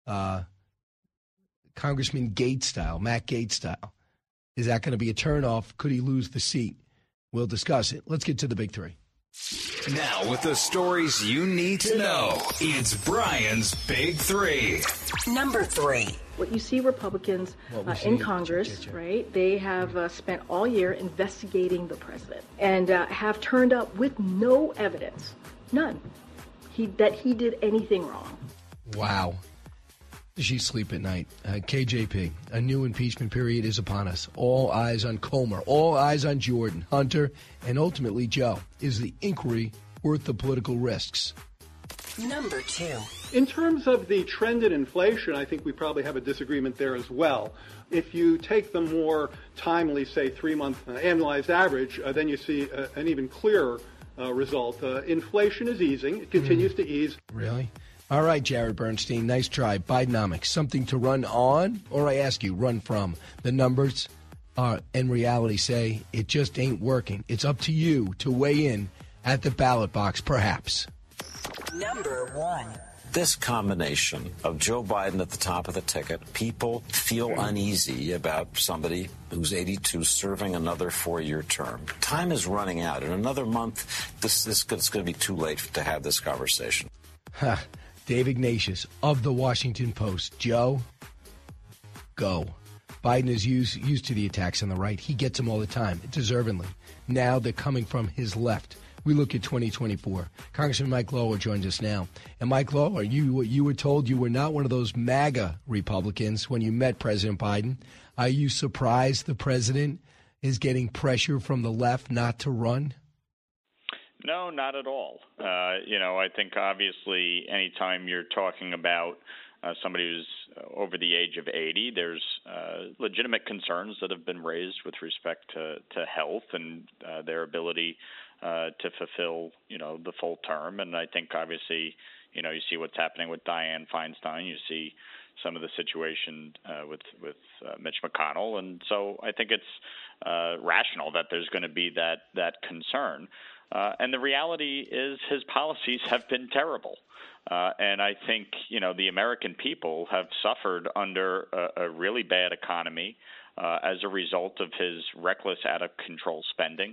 Speaker 2: Congressman Gates style, Matt Gates style, is that going to be a turnoff? Could he lose the seat? We'll discuss it. Let's get to the big three.
Speaker 1: Now, with the stories you need to know, it's Brian's Big Three.
Speaker 3: Number 3.
Speaker 4: What you see Republicans in Congress, right, they have spent all year investigating the president and have turned up with no evidence, none, that he did anything wrong.
Speaker 2: Wow. She sleep at night. KJP, a new impeachment period is upon us. All eyes on Comer, all eyes on Jordan, Hunter, and ultimately Joe. Is the inquiry worth the political risks?
Speaker 3: Number 2.
Speaker 5: In terms of the trend in inflation, I think we probably have a disagreement there as well. If you take the more timely, say, 3-month annualized average, then you see an even clearer result. Inflation is easing. It continues to ease.
Speaker 2: Really? All right, Jared Bernstein, nice try. Bidenomics, something to run on, or I ask you, run from? The numbers in reality say it just ain't working. It's up to you to weigh in at the ballot box, perhaps.
Speaker 3: Number 1.
Speaker 6: This combination of Joe Biden at the top of the ticket, people feel uneasy about somebody who's 82 serving another 4-year term. Time is running out. In another month, it's going to be too late to have this conversation.
Speaker 2: Dave Ignatius of the Washington Post. Joe, go. Biden is used to the attacks on the right. He gets them all the time, deservingly. Now they're coming from his left. We look at 2024. Congressman Mike Lawler joins us now. And Mike Lawler, you were told you were not one of those MAGA Republicans when you met President Biden. Are you surprised the president is getting pressure from the left not to run?
Speaker 16: No, not at all. I think obviously anytime you're talking about somebody who's over the age of 80, there's legitimate concerns that have been raised with respect to health and their ability to fulfill, the full term. And I think obviously, you see what's happening with Dianne Feinstein. You see some of the situation with Mitch McConnell. And so I think it's rational that there's going to be that concern. And the reality is his policies have been terrible. And I think, the American people have suffered under a really bad economy as a result of his reckless, out-of-control spending.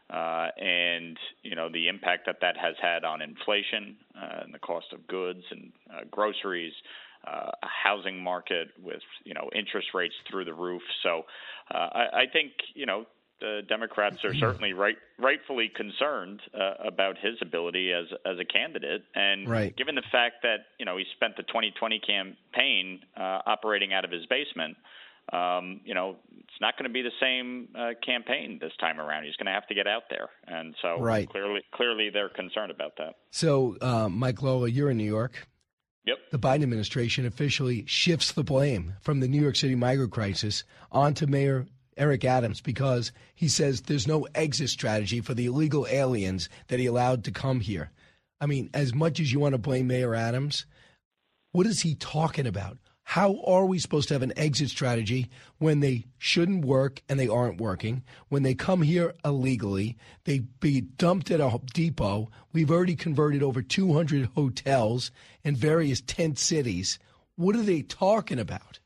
Speaker 16: And, the impact that has had on inflation and the cost of goods and groceries, a housing market with, interest rates through the roof. So I think, the Democrats are certainly rightfully concerned about his ability as a candidate. And given the fact that, he spent the 2020 campaign operating out of his basement, it's not going to be the same campaign this time around. He's going to have to get out there. And so clearly they're concerned about that.
Speaker 2: So, Mike Lawler, you're in New York.
Speaker 16: Yep.
Speaker 2: The Biden administration officially shifts the blame from the New York City migrant crisis onto Mayor Eric Adams because he says there's no exit strategy for the illegal aliens that he allowed to come here. I mean, as much as you want to blame Mayor Adams, what is he talking about? How are we supposed to have an exit strategy when they shouldn't work and they aren't working? When they come here illegally, they be dumped at a depot. We've already converted over 200 hotels in various tent cities. What are they talking about?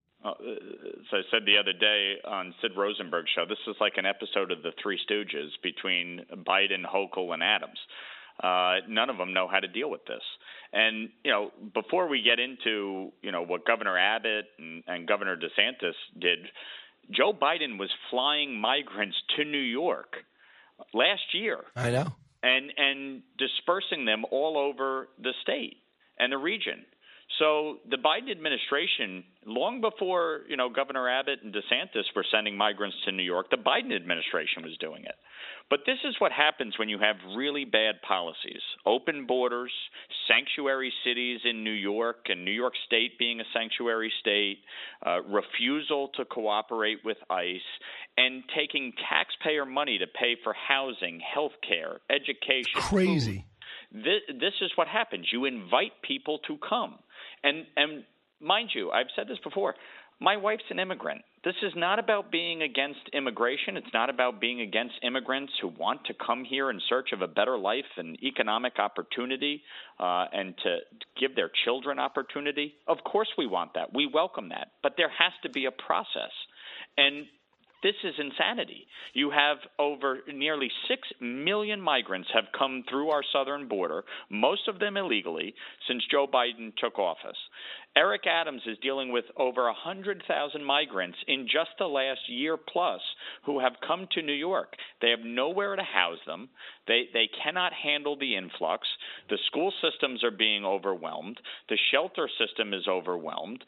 Speaker 16: As I said the other day on Sid Rosenberg's show, this is like an episode of The Three Stooges between Biden, Hochul, and Adams. None of them know how to deal with this. And, before we get into, what Governor Abbott and Governor DeSantis did, Joe Biden was flying migrants to New York last year.
Speaker 2: I know.
Speaker 16: And dispersing them all over the state and the region. So the Biden administration, long before, Governor Abbott and DeSantis were sending migrants to New York, the Biden administration was doing it. But this is what happens when you have really bad policies. Open borders, sanctuary cities in New York and New York State being a sanctuary state, refusal to cooperate with ICE, and taking taxpayer money to pay for housing, health care, education.
Speaker 2: Crazy.
Speaker 16: Food. This is what happens. You invite people to come. And mind you, I've said this before, my wife's an immigrant. This is not about being against immigration. It's not about being against immigrants who want to come here in search of a better life and economic opportunity and to give their children opportunity. Of course we want that. We welcome that. But there has to be a process. And this is insanity. You have over nearly 6 million migrants have come through our southern border, most of them illegally, since Joe Biden took office. Eric Adams is dealing with over 100,000 migrants in just the last year plus who have come to New York. They have nowhere to house them. They cannot handle the influx. The school systems are being overwhelmed. The shelter system is overwhelmed.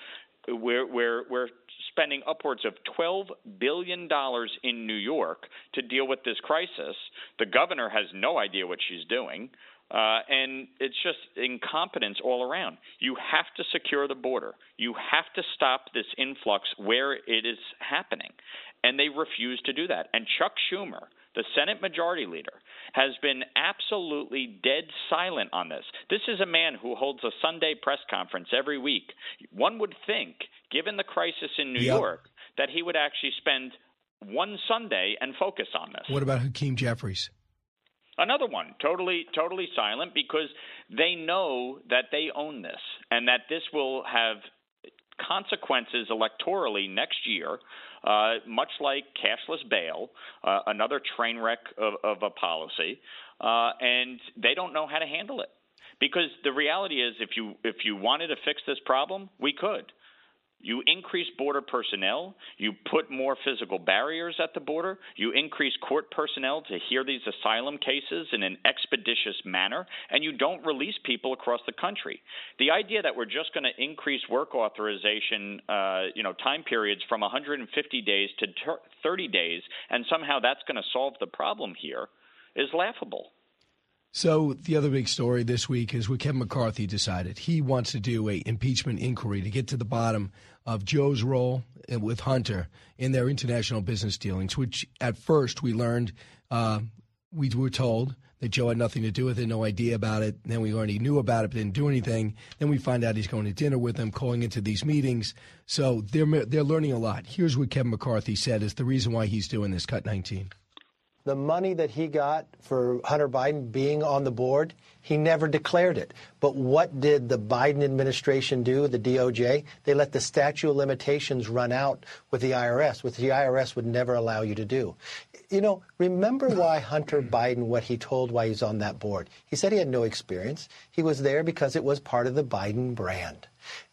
Speaker 16: We're spending upwards of $12 billion in New York to deal with this crisis. The governor has no idea what she's doing. And it's just incompetence all around. You have to secure the border. You have to stop this influx where it is happening. And they refuse to do that. And Chuck Schumer, the Senate Majority Leader, has been absolutely dead silent on this. This is a man who holds a Sunday press conference every week. One would think, given the crisis in New York, that he would actually spend one Sunday and focus on this.
Speaker 2: What about Hakeem Jeffries?
Speaker 16: Another one, totally silent, because they know that they own this and that this will have consequences electorally next year, much like cashless bail, another train wreck of a policy, and they don't know how to handle it. Because the reality is, if you wanted to fix this problem, we could. You increase border personnel, you put more physical barriers at the border, you increase court personnel to hear these asylum cases in an expeditious manner, and you don't release people across the country. The idea that we're just going to increase work authorization, time periods from 150 days to 30 days, and somehow that's going to solve the problem here is laughable.
Speaker 2: So the other big story this week is what Kevin McCarthy decided. He wants to do an impeachment inquiry to get to the bottom of Joe's role with Hunter in their international business dealings, which at first we learned, we were told that Joe had nothing to do with it, no idea about it. Then we already knew about it, but didn't do anything. Then we find out he's going to dinner with them, calling into these meetings. So they're learning a lot. Here's what Kevin McCarthy said is the reason why he's doing this, Cut 19.
Speaker 17: The money that he got for Hunter Biden being on the board, he never declared it. But what did the Biden administration do, the DOJ? They let the statute of limitations run out with the IRS, which the IRS would never allow you to do. Remember why Hunter Biden, what he told why he's on that board? He said he had no experience. He was there because it was part of the Biden brand.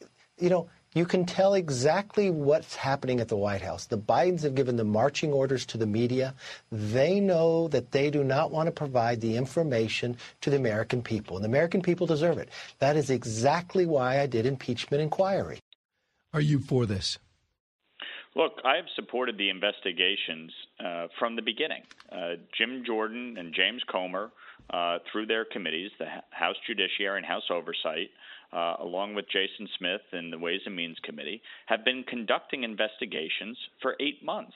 Speaker 17: You can tell exactly what's happening at the White House. The Bidens have given the marching orders to the media. They know that they do not want to provide the information to the American people, and the American people deserve it. That is exactly why I did impeachment inquiry.
Speaker 2: Are you for this?
Speaker 16: Look, I have supported the investigations from the beginning. Jim Jordan and James Comer, through their committees, the House Judiciary and House Oversight, along with Jason Smith and the Ways and Means Committee, have been conducting investigations for 8 months.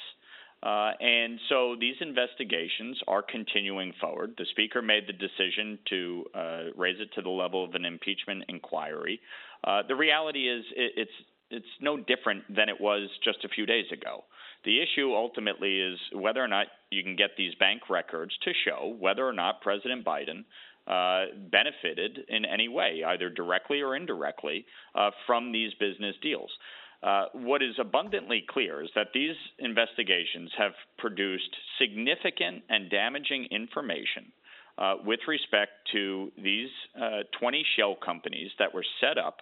Speaker 16: And so these investigations are continuing forward. The Speaker made the decision to raise it to the level of an impeachment inquiry. The reality is it's no different than it was just a few days ago. The issue ultimately is whether or not you can get these bank records to show whether or not President Biden benefited in any way, either directly or indirectly, from these business deals. What is abundantly clear is that these investigations have produced significant and damaging information with respect to these 20 shell companies that were set up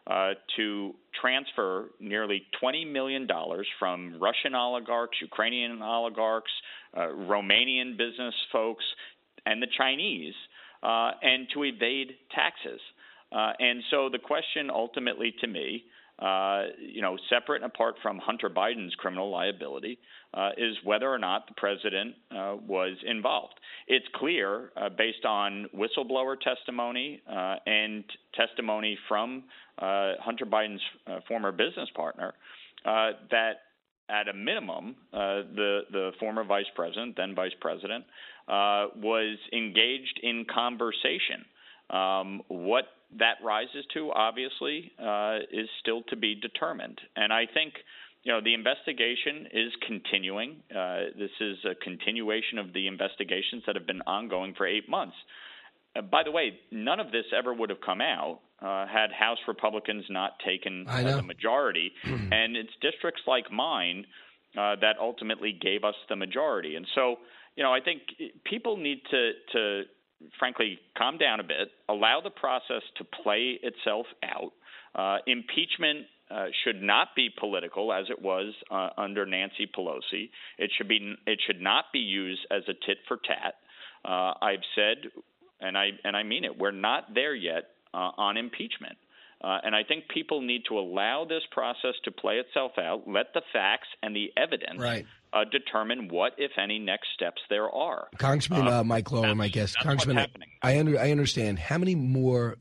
Speaker 16: to transfer nearly $20 million from Russian oligarchs, Ukrainian oligarchs, Romanian business folks, and the Chinese, and to evade taxes. And so the question ultimately to me, separate and apart from Hunter Biden's criminal liability, is whether or not the president was involved. It's clear, based on whistleblower testimony and testimony from Hunter Biden's former business partner, that at a minimum, the former vice president, then vice president, was engaged in conversation. What that rises to, obviously, is still to be determined. And I think, the investigation is continuing. This is a continuation of the investigations that have been ongoing for 8 months. By the way, none of this ever would have come out had House Republicans not taken the majority. And it's districts like mine that ultimately gave us the majority. And so, I think people need to frankly, calm down a bit, allow the process to play itself out. Impeachment should not be political as it was under Nancy Pelosi. It should not be used as a tit for tat. I've said, and I mean it, we're not there yet on impeachment. And I think people need to allow this process to play itself out, let the facts and the evidence determine what, if any, next steps there are.
Speaker 2: Congressman Mike Lower, my guest. Congressman, I understand. How many more,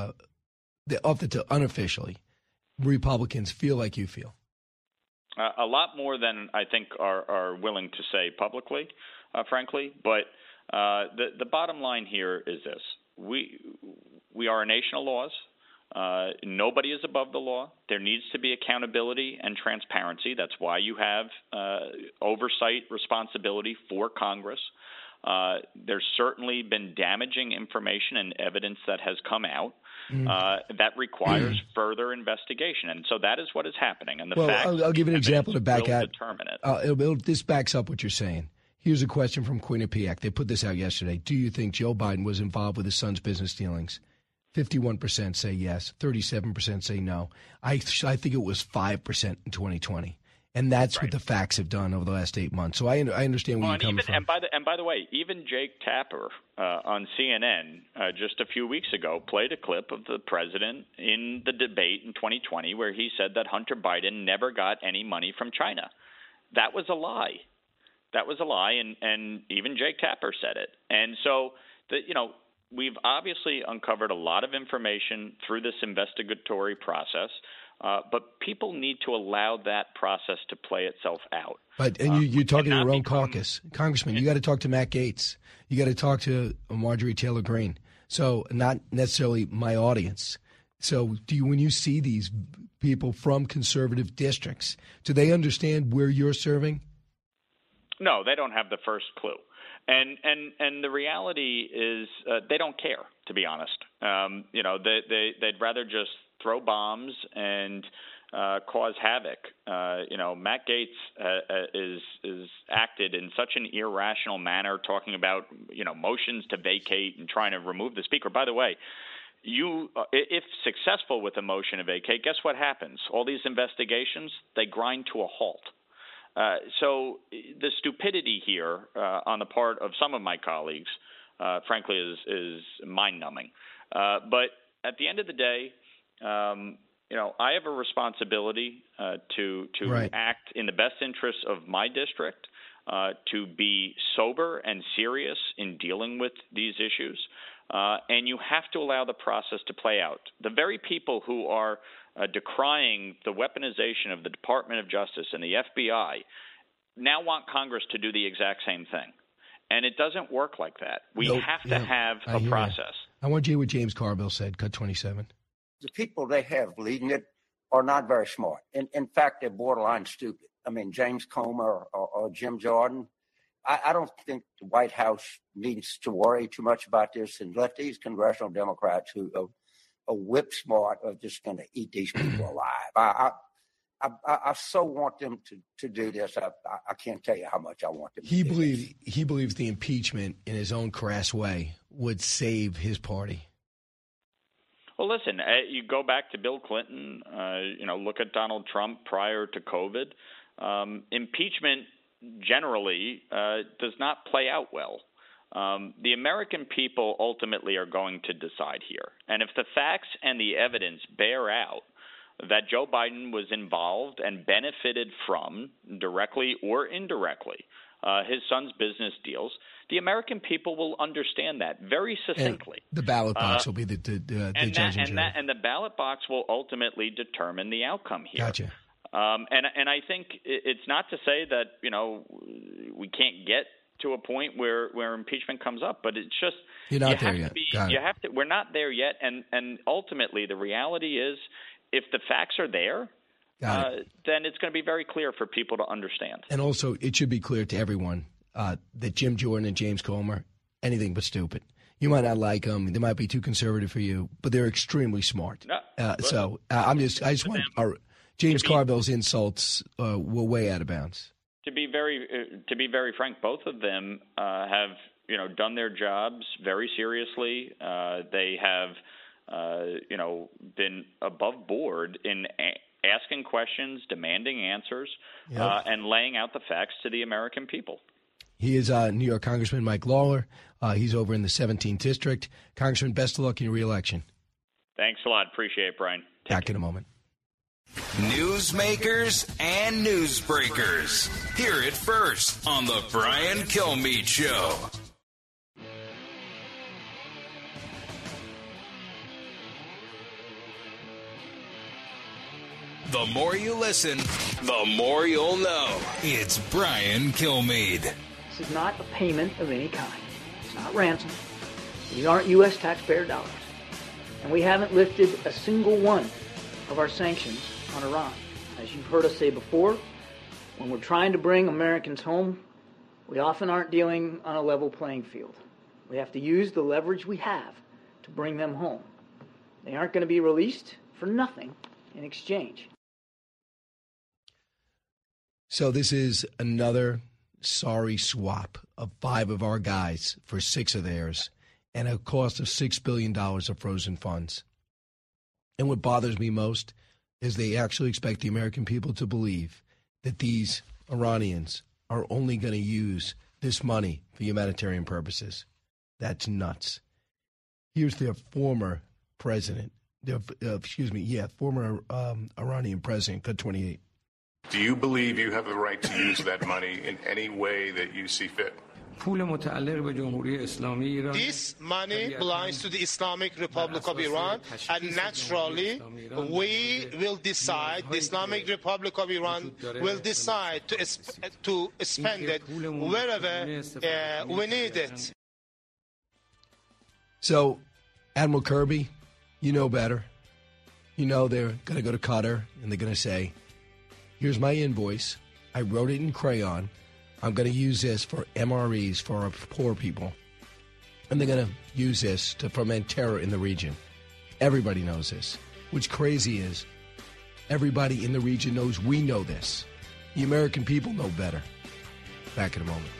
Speaker 2: unofficially, Republicans feel like you feel?
Speaker 16: A lot more than I think are willing to say publicly, frankly. But the bottom line here is this. We are a nation of laws. Nobody is above the law. There needs to be accountability and transparency. That's why you have oversight responsibility for Congress. There's certainly been damaging information and evidence that has come out that requires further investigation. And so that is what is happening. And
Speaker 2: I'll give you an example to back out.
Speaker 16: Determine it.
Speaker 2: This backs up what you're saying. Here's a question from Quinnipiac. They put this out yesterday. Do you think Joe Biden was involved with his son's business dealings? 51% say yes. 37% say no. I think it was 5% in 2020. And that's what the facts have done over the last 8 months. So I understand where you're coming from.
Speaker 16: And by the way, even Jake Tapper on CNN just a few weeks ago played a clip of the president in the debate in 2020 where he said that Hunter Biden never got any money from China. That was a lie. That was a lie, and even Jake Tapper said it. And so, we've obviously uncovered a lot of information through this investigatory process. But people need to allow that process to play itself out.
Speaker 2: But you're talking to your own caucus. Congressman, you got to talk to Matt Gaetz. You got to talk to Marjorie Taylor Greene. So not necessarily my audience. So when you see these people from conservative districts, do they understand where you're serving?
Speaker 16: No, they don't have the first clue. And the reality is they don't care, to be honest. They'd rather just throw bombs and cause havoc. Matt Gaetz is acted in such an irrational manner, talking about motions to vacate and trying to remove the speaker. By the way, if successful with a motion to vacate, guess what happens? All these investigations, they grind to a halt. So the stupidity here on the part of some of my colleagues, frankly, is mind-numbing. But at the end of the day, I have a responsibility to act in the best interests of my district, to be sober and serious in dealing with these issues, and you have to allow the process to play out. The very people who are decrying the weaponization of the Department of Justice and the FBI now want Congress to do the exact same thing. And it doesn't work like that. We have to have a process.
Speaker 2: I want to hear what James Carville said, cut 27.
Speaker 18: The people they have leading it are not very smart. In fact, they're borderline stupid. I mean, James Comer or Jim Jordan, I don't think the White House needs to worry too much about this and let these congressional Democrats who are whip smart are just going to eat these people alive. I so want them to do this. I can't tell you how much I want them to do this.
Speaker 2: He believes the impeachment in his own crass way would save his party.
Speaker 16: Well, listen, you go back to Bill Clinton, look at Donald Trump prior to COVID. Impeachment generally does not play out well. The American people ultimately are going to decide here. And if the facts and the evidence bear out that Joe Biden was involved and benefited from, directly or indirectly, his son's business deals, the American people will understand that very succinctly.
Speaker 2: And the ballot box will be the judge and jury.
Speaker 16: And the ballot box will ultimately determine the outcome here.
Speaker 2: Gotcha.
Speaker 16: And I think it's not to say that, we can't get to a point where impeachment comes up, but it's just
Speaker 2: you're not there yet.
Speaker 16: We're not there yet, and ultimately the reality is, if the facts are there, then it's going to be very clear for people to understand.
Speaker 2: And also, it should be clear to everyone that Jim Jordan and James Comer, anything but stupid. You might not like them; they might be too conservative for you, but they're extremely smart. I just want James Carville's insults were way out of bounds.
Speaker 16: To be very frank, both of them have done their jobs very seriously. They have been above board in asking questions, demanding answers, and laying out the facts to the American people.
Speaker 2: He is New York Congressman Mike Lawler. He's over in the 17th District. Congressman, best of luck in your re-election.
Speaker 16: Thanks a lot. Appreciate it, Brian.
Speaker 2: Back in a moment.
Speaker 1: Newsmakers and newsbreakers. Hear it first on the Brian Kilmeade Show. The more you listen, the more you'll know. It's Brian Kilmeade.
Speaker 19: This is not a payment of any kind. It's not ransom. These aren't U.S. taxpayer dollars. And we haven't lifted a single one of our sanctions on Iran. As you've heard us say before, when we're trying to bring Americans home, we often aren't dealing on a level playing field. We have to use the leverage we have to bring them home. They aren't going to be released for nothing in exchange.
Speaker 2: So this is another sorry swap of 5 of our guys for 6 of theirs and a cost of $6 billion of frozen funds. And what bothers me most is they actually expect the American people to believe that these Iranians are only going to use this money for humanitarian purposes. That's nuts. Here's their former president, former Iranian president, Cut 28.
Speaker 20: Do you believe you have the right to use that money in any way that you see fit?
Speaker 21: This money belongs to the Islamic Republic of Iran, and naturally, we will decide, the Islamic Republic of Iran will decide to spend it wherever we need it.
Speaker 2: So, Admiral Kirby, you know better. You know they're going to go to Qatar, and they're going to say, here's my invoice. I wrote it in crayon. I'm going to use this for MREs for our poor people. And they're going to use this to foment terror in the region. Everybody knows this. What's crazy is everybody in the region knows we know this. The American people know better. Back in a moment.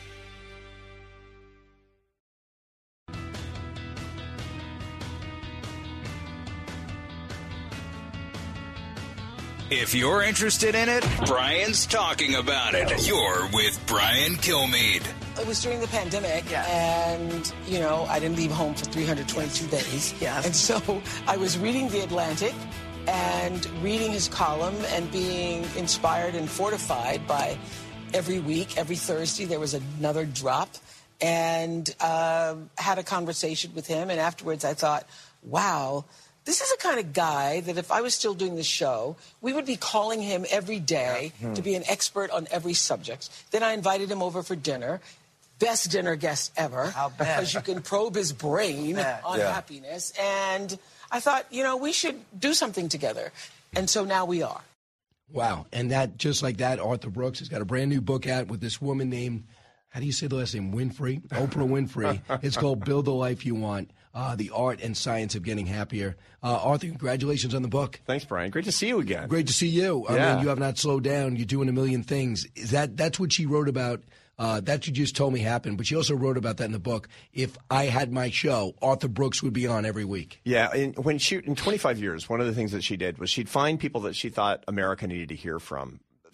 Speaker 1: If you're interested in it, Brian's talking about it. You're with Brian Kilmeade.
Speaker 22: It was during the pandemic, and, I didn't leave home for 322 days. Yes. And so I was reading The Atlantic and reading his column and being inspired and fortified by every week, every Thursday, there was another drop, and had a conversation with him. And afterwards I thought, wow, this is the kind of guy that if I was still doing the show, we would be calling him every day to be an expert on every subject. Then I invited him over for dinner. Best dinner guest ever. How bad? Because you can probe his brain on happiness. And I thought, we should do something together. And so now we are.
Speaker 2: Wow. And that, just like that, Arthur Brooks has got a brand new book out with this woman named, how do you say the last name? Winfrey? Oprah Winfrey. It's called Build the Life You Want. The Art and Science of Getting Happier. Arthur, congratulations on the book.
Speaker 25: Thanks, Brian. Great to see you again.
Speaker 2: Great to see you. I mean, you have not slowed down. You're doing a million things. That's what she wrote about. That's what you just told me happened. But she also wrote about that in the book. If I had my show, Arthur Brooks would be on every week.
Speaker 25: Yeah. In 25 years, one of the things that she did was she'd find people that she thought America needed to hear from.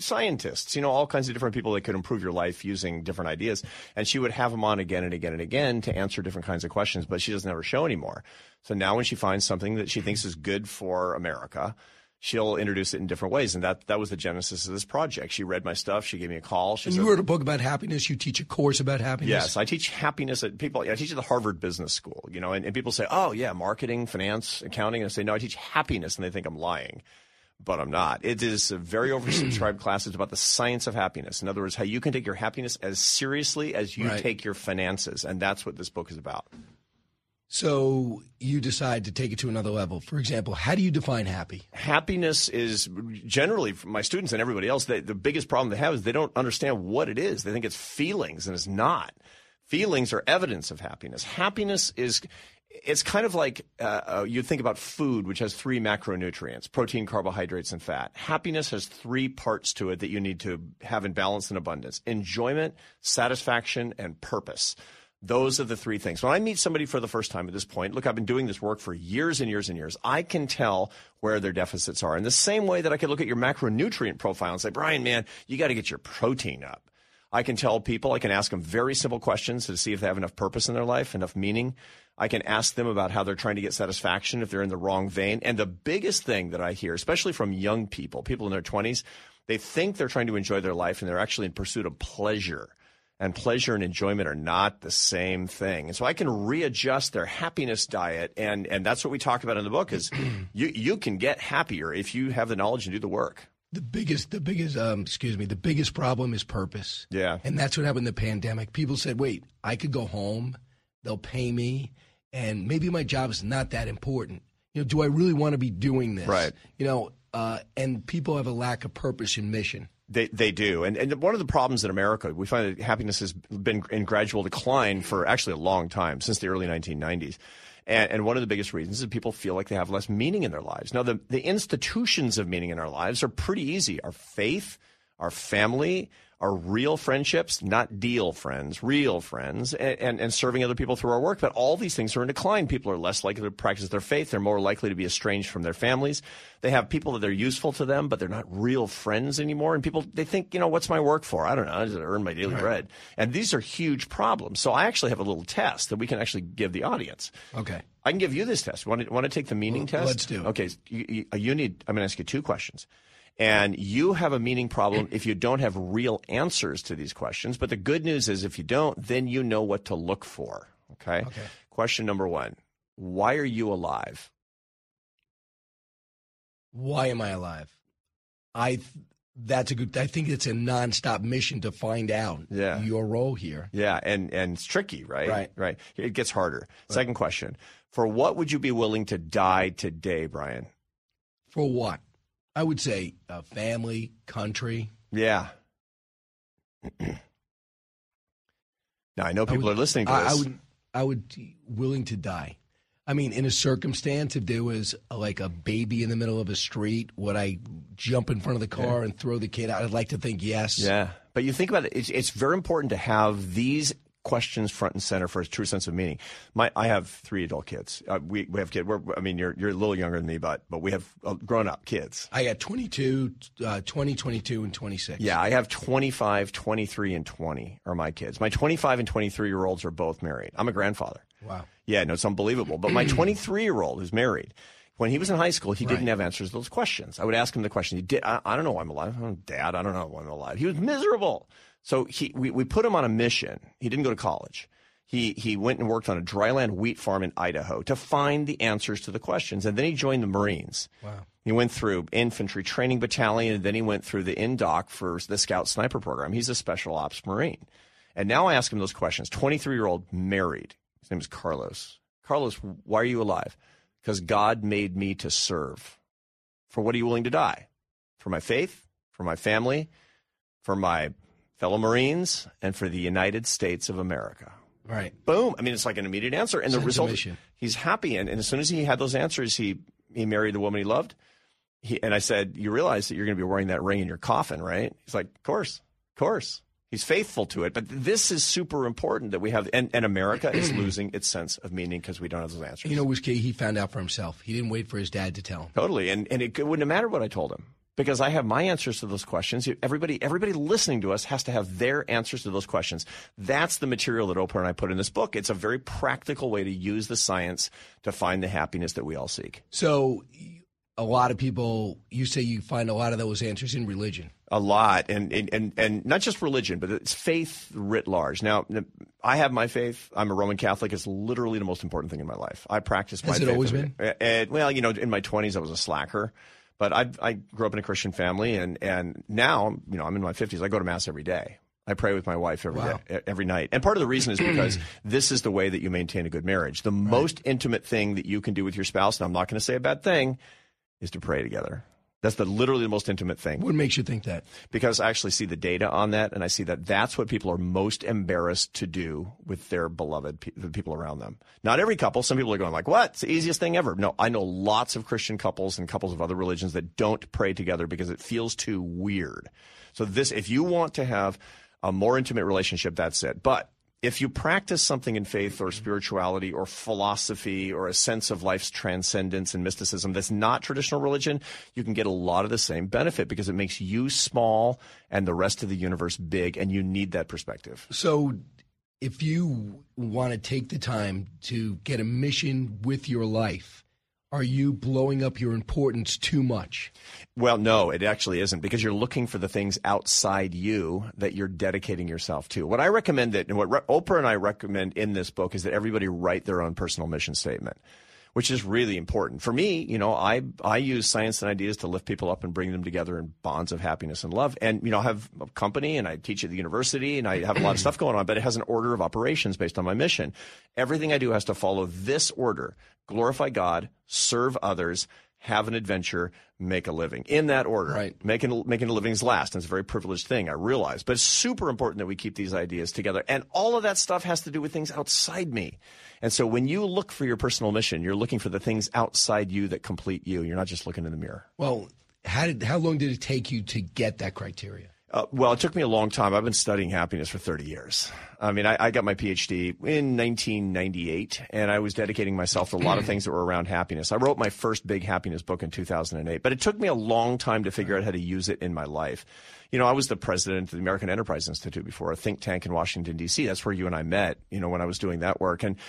Speaker 8: scientists, all kinds of different people that could improve your life using different ideas. And she would have them on again and again and again to answer different kinds of questions, but she doesn't have her show anymore. So now when she finds something that she thinks is good for America, she'll introduce it in different ways. And that was the genesis of this project. She read my stuff. She gave me a call.
Speaker 2: And you wrote a book about happiness. You teach a course about happiness.
Speaker 8: Yes, I teach happiness I teach at the Harvard Business School, and people say, oh, yeah, marketing, finance, accounting. And I say, no, I teach happiness. And they think I'm lying. But I'm not. It is a very oversubscribed class. It's about the science of happiness. In other words, how you can take your happiness as seriously as you take your finances. And that's what this book is about.
Speaker 2: So you decide to take it to another level. For example, how do you define happy?
Speaker 8: Happiness is generally, for my students and everybody else, the biggest problem they have is they don't understand what it is. They think it's feelings, and it's not. Feelings are evidence of happiness. Happiness it's kind of like you think about food, which has 3 macronutrients: protein, carbohydrates, and fat. Happiness has 3 parts to it that you need to have in balance and abundance: enjoyment, satisfaction, and purpose. Those are the 3 things. When I meet somebody for the first time at this point, look, I've been doing this work for years and years and years. I can tell where their deficits are in the same way that I could look at your macronutrient profile and say, Brian, man, you got to get your protein up. I can tell people, I can ask them very simple questions to see if they have enough purpose in their life, enough meaning. I can ask them about how they're trying to get satisfaction if they're in the wrong vein. And the biggest thing that I hear, especially from young people in their 20s, they think they're trying to enjoy their life and they're actually in pursuit of pleasure. And pleasure and enjoyment are not the same thing. And so I can readjust their happiness diet. And that's what we talk about in the book is you can get happier if you have the knowledge and do the work.
Speaker 2: The biggest problem is purpose.
Speaker 8: Yeah.
Speaker 2: And that's what happened in the pandemic. People said, wait, I could go home, they'll pay me, and maybe my job is not that important. Do I really want to be doing this?
Speaker 8: Right.
Speaker 2: And people have a lack of purpose and mission.
Speaker 8: They do. And one of the problems in America, we find that happiness has been in gradual decline for actually a long time, since the early 1990s. And one of the biggest reasons is people feel like they have less meaning in their lives. Now, the institutions of meaning in our lives are pretty easy. Our faith, our family, our real friendships, not deal friends, real friends, and serving other people through our work. But all these things are in decline. People are less likely to practice their faith. They're more likely to be estranged from their families. They have people that are useful to them, but they're not real friends anymore. And people, they think, what's my work for? I don't know. I just earn my daily bread. And these are huge problems. So I actually have a little test that we can actually give the audience.
Speaker 2: Okay.
Speaker 8: I can give you this test. Want to take the meaning test?
Speaker 2: Let's do it.
Speaker 8: Okay. I'm going to ask you 2 questions. And you have a meaning problem if you don't have real answers to these questions. But the good news is if you don't, then you know what to look for. Okay? Question number 1. Why are you alive?
Speaker 2: Why am I alive? I think it's a nonstop mission to find out your role here.
Speaker 8: Yeah, and it's tricky, right? Right. It gets harder. Right. Second question. For what would you be willing to die today, Brian?
Speaker 2: For what? I would say family, country.
Speaker 8: Yeah. Now, I know people are listening to this.
Speaker 2: I would be willing to die. I mean, in a circumstance, if there was like a baby in the middle of a street, would I jump in front of the car and throw the kid out? I'd like to think yes.
Speaker 8: Yeah. But you think about it, it's very important to have these questions front and center for a true sense of meaning. I have 3 adult kids. We have kids. You're a little younger than me, but we have grown-up kids.
Speaker 2: I got 22, 20, 22, and 26.
Speaker 8: Yeah, I have 25, 23, and 20 are my kids. My 25 and 23-year-olds are both married. I'm a grandfather.
Speaker 2: Wow.
Speaker 8: Yeah, no, it's unbelievable. But my 23-year-old is married. When he was in high school, he didn't have answers to those questions. I would ask him the question. I don't know why I'm alive. Dad, I don't know why I'm alive. He was miserable. So we put him on a mission. He didn't go to college. He went and worked on a dryland wheat farm in Idaho to find the answers to the questions. And then he joined the Marines.
Speaker 2: Wow.
Speaker 8: He went through infantry training battalion, and then he went through the INDOC for the Scout Sniper program. He's a special ops Marine. And now I ask him those questions. 23-year-old married. His name is Carlos. Carlos, why are you alive? Because God made me to serve. For what are you willing to die? For my faith, for my family, for my fellow Marines, and for the United States of America.
Speaker 2: Right.
Speaker 8: Boom. I mean, it's like an immediate answer. And the result, he's happy. And as soon as he had those answers, he married the woman he loved. And I said, you realize that you're going to be wearing that ring in your coffin, right? He's like, of course. He's faithful to it. But this is super important that we have, and America is losing its sense of meaning because we don't have those answers.
Speaker 2: You know, was key. He found out for himself. He didn't wait for his dad to tell him.
Speaker 8: Totally. And it wouldn't have mattered what I told him. because I have my answers to those questions. Everybody listening to us has to have their answers to those questions. That's the material that Oprah and I put in this book. It's a very practical way to use the science to find the happiness that we all seek.
Speaker 2: So a lot of people, you say you find a lot of those answers in religion.
Speaker 8: A lot, and not just religion, but it's faith writ large. Now, I have my faith. I'm a Roman Catholic. It's literally the most important thing in my life. I practice my faith.
Speaker 2: Has it always been?
Speaker 8: Well, in my 20s, I was a slacker. But I grew up in a Christian family, and now, I'm in my 50s. I go to Mass every day. I pray with my wife every night. And part of the reason is because this is the way that you maintain a good marriage. The most intimate thing that you can do with your spouse, and I'm not going to say a bad thing, is to pray together. That's literally the most intimate thing.
Speaker 2: What makes you think that?
Speaker 8: Because I actually see the data on that, and I see that that's what people are most embarrassed to do with their beloved, the people around them. Not every couple. Some people are going like, what? It's the easiest thing ever. No, I know lots of Christian couples and couples of other religions that don't pray together because it feels too weird. So if you want to have a more intimate relationship, that's it. But if you practice something in faith or spirituality or philosophy or a sense of life's transcendence and mysticism that's not traditional religion, you can get a lot of the same benefit because it makes you small and the rest of the universe big, and you need that perspective.
Speaker 2: So if you want to take the time to get a mission with your life, are you blowing up your importance too much?
Speaker 8: Well, no, it actually isn't, because you're looking for the things outside you that you're dedicating yourself to. What I recommend and what Oprah and I recommend in this book is that everybody write their own personal mission statement, which is really important. For me, I use science and ideas to lift people up and bring them together in bonds of happiness and love. And, I have a company and I teach at the university and I have a lot of stuff going on, but it has an order of operations based on my mission. Everything I do has to follow this order: glorify God, serve others, have an adventure, make a living. In that order.
Speaker 2: Right.
Speaker 8: Making a living is last, and it's a very privileged thing, I realize. But it's super important that we keep these ideas together. And all of that stuff has to do with things outside me. And so when you look for your personal mission, you're looking for the things outside you that complete you. You're not just looking in the mirror.
Speaker 2: Well, how long did it take you to get that criteria?
Speaker 8: Well, it took me a long time. I've been studying happiness for 30 years. I mean, I got my PhD in 1998, and I was dedicating myself to a lot of things that were around happiness. I wrote my first big happiness book in 2008, but it took me a long time to figure out how to use it in my life. I was the president of the American Enterprise Institute before, a think tank in Washington, D.C. That's where you and I met, when I was doing that work. And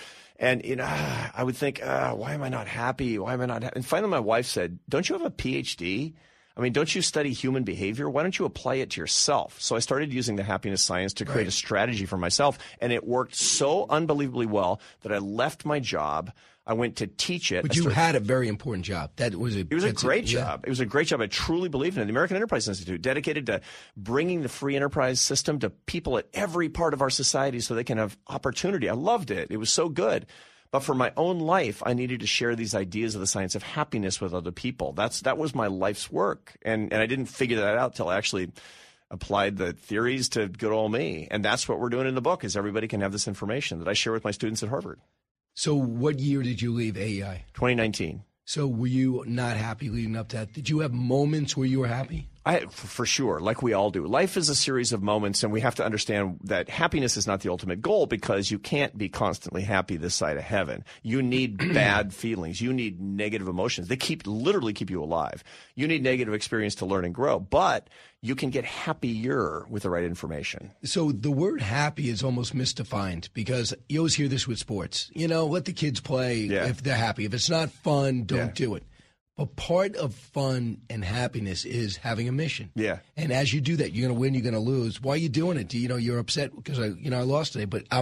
Speaker 8: I would think, why am I not happy? Why am I not happy? And finally my wife said, don't you have a PhD? I mean, don't you study human behavior? Why don't you apply it to yourself? So I started using the happiness science to create a strategy for myself, and it worked so unbelievably well that I left my job. I went to teach it.
Speaker 2: But you had a very important job.
Speaker 8: It was a great job. It was a great job. I truly believed in it. The American Enterprise Institute, dedicated to bringing the free enterprise system to people at every part of our society so they can have opportunity. I loved it. It was so good. But for my own life, I needed to share these ideas of the science of happiness with other people. That was my life's work. And I didn't figure that out till I actually applied the theories to good old me. And that's what we're doing in the book, is everybody can have this information that I share with my students at Harvard.
Speaker 2: So what year did you leave AEI?
Speaker 8: 2019.
Speaker 2: So were you not happy leading up to that? Did you have moments where you were happy?
Speaker 8: For sure, like we all do. Life is a series of moments, and we have to understand that happiness is not the ultimate goal, because you can't be constantly happy this side of heaven. You need bad feelings. You need negative emotions. They literally keep you alive. You need negative experience to learn and grow, but you can get happier with the right information.
Speaker 2: So the word happy is almost misdefined, because you always hear this with sports. Let the kids play if they're happy. If it's not fun, don't do it. But part of fun and happiness is having a mission.
Speaker 8: Yeah.
Speaker 2: And as you do that, you're going to win, you're going to lose. Why are you doing it? You're upset because I lost today, but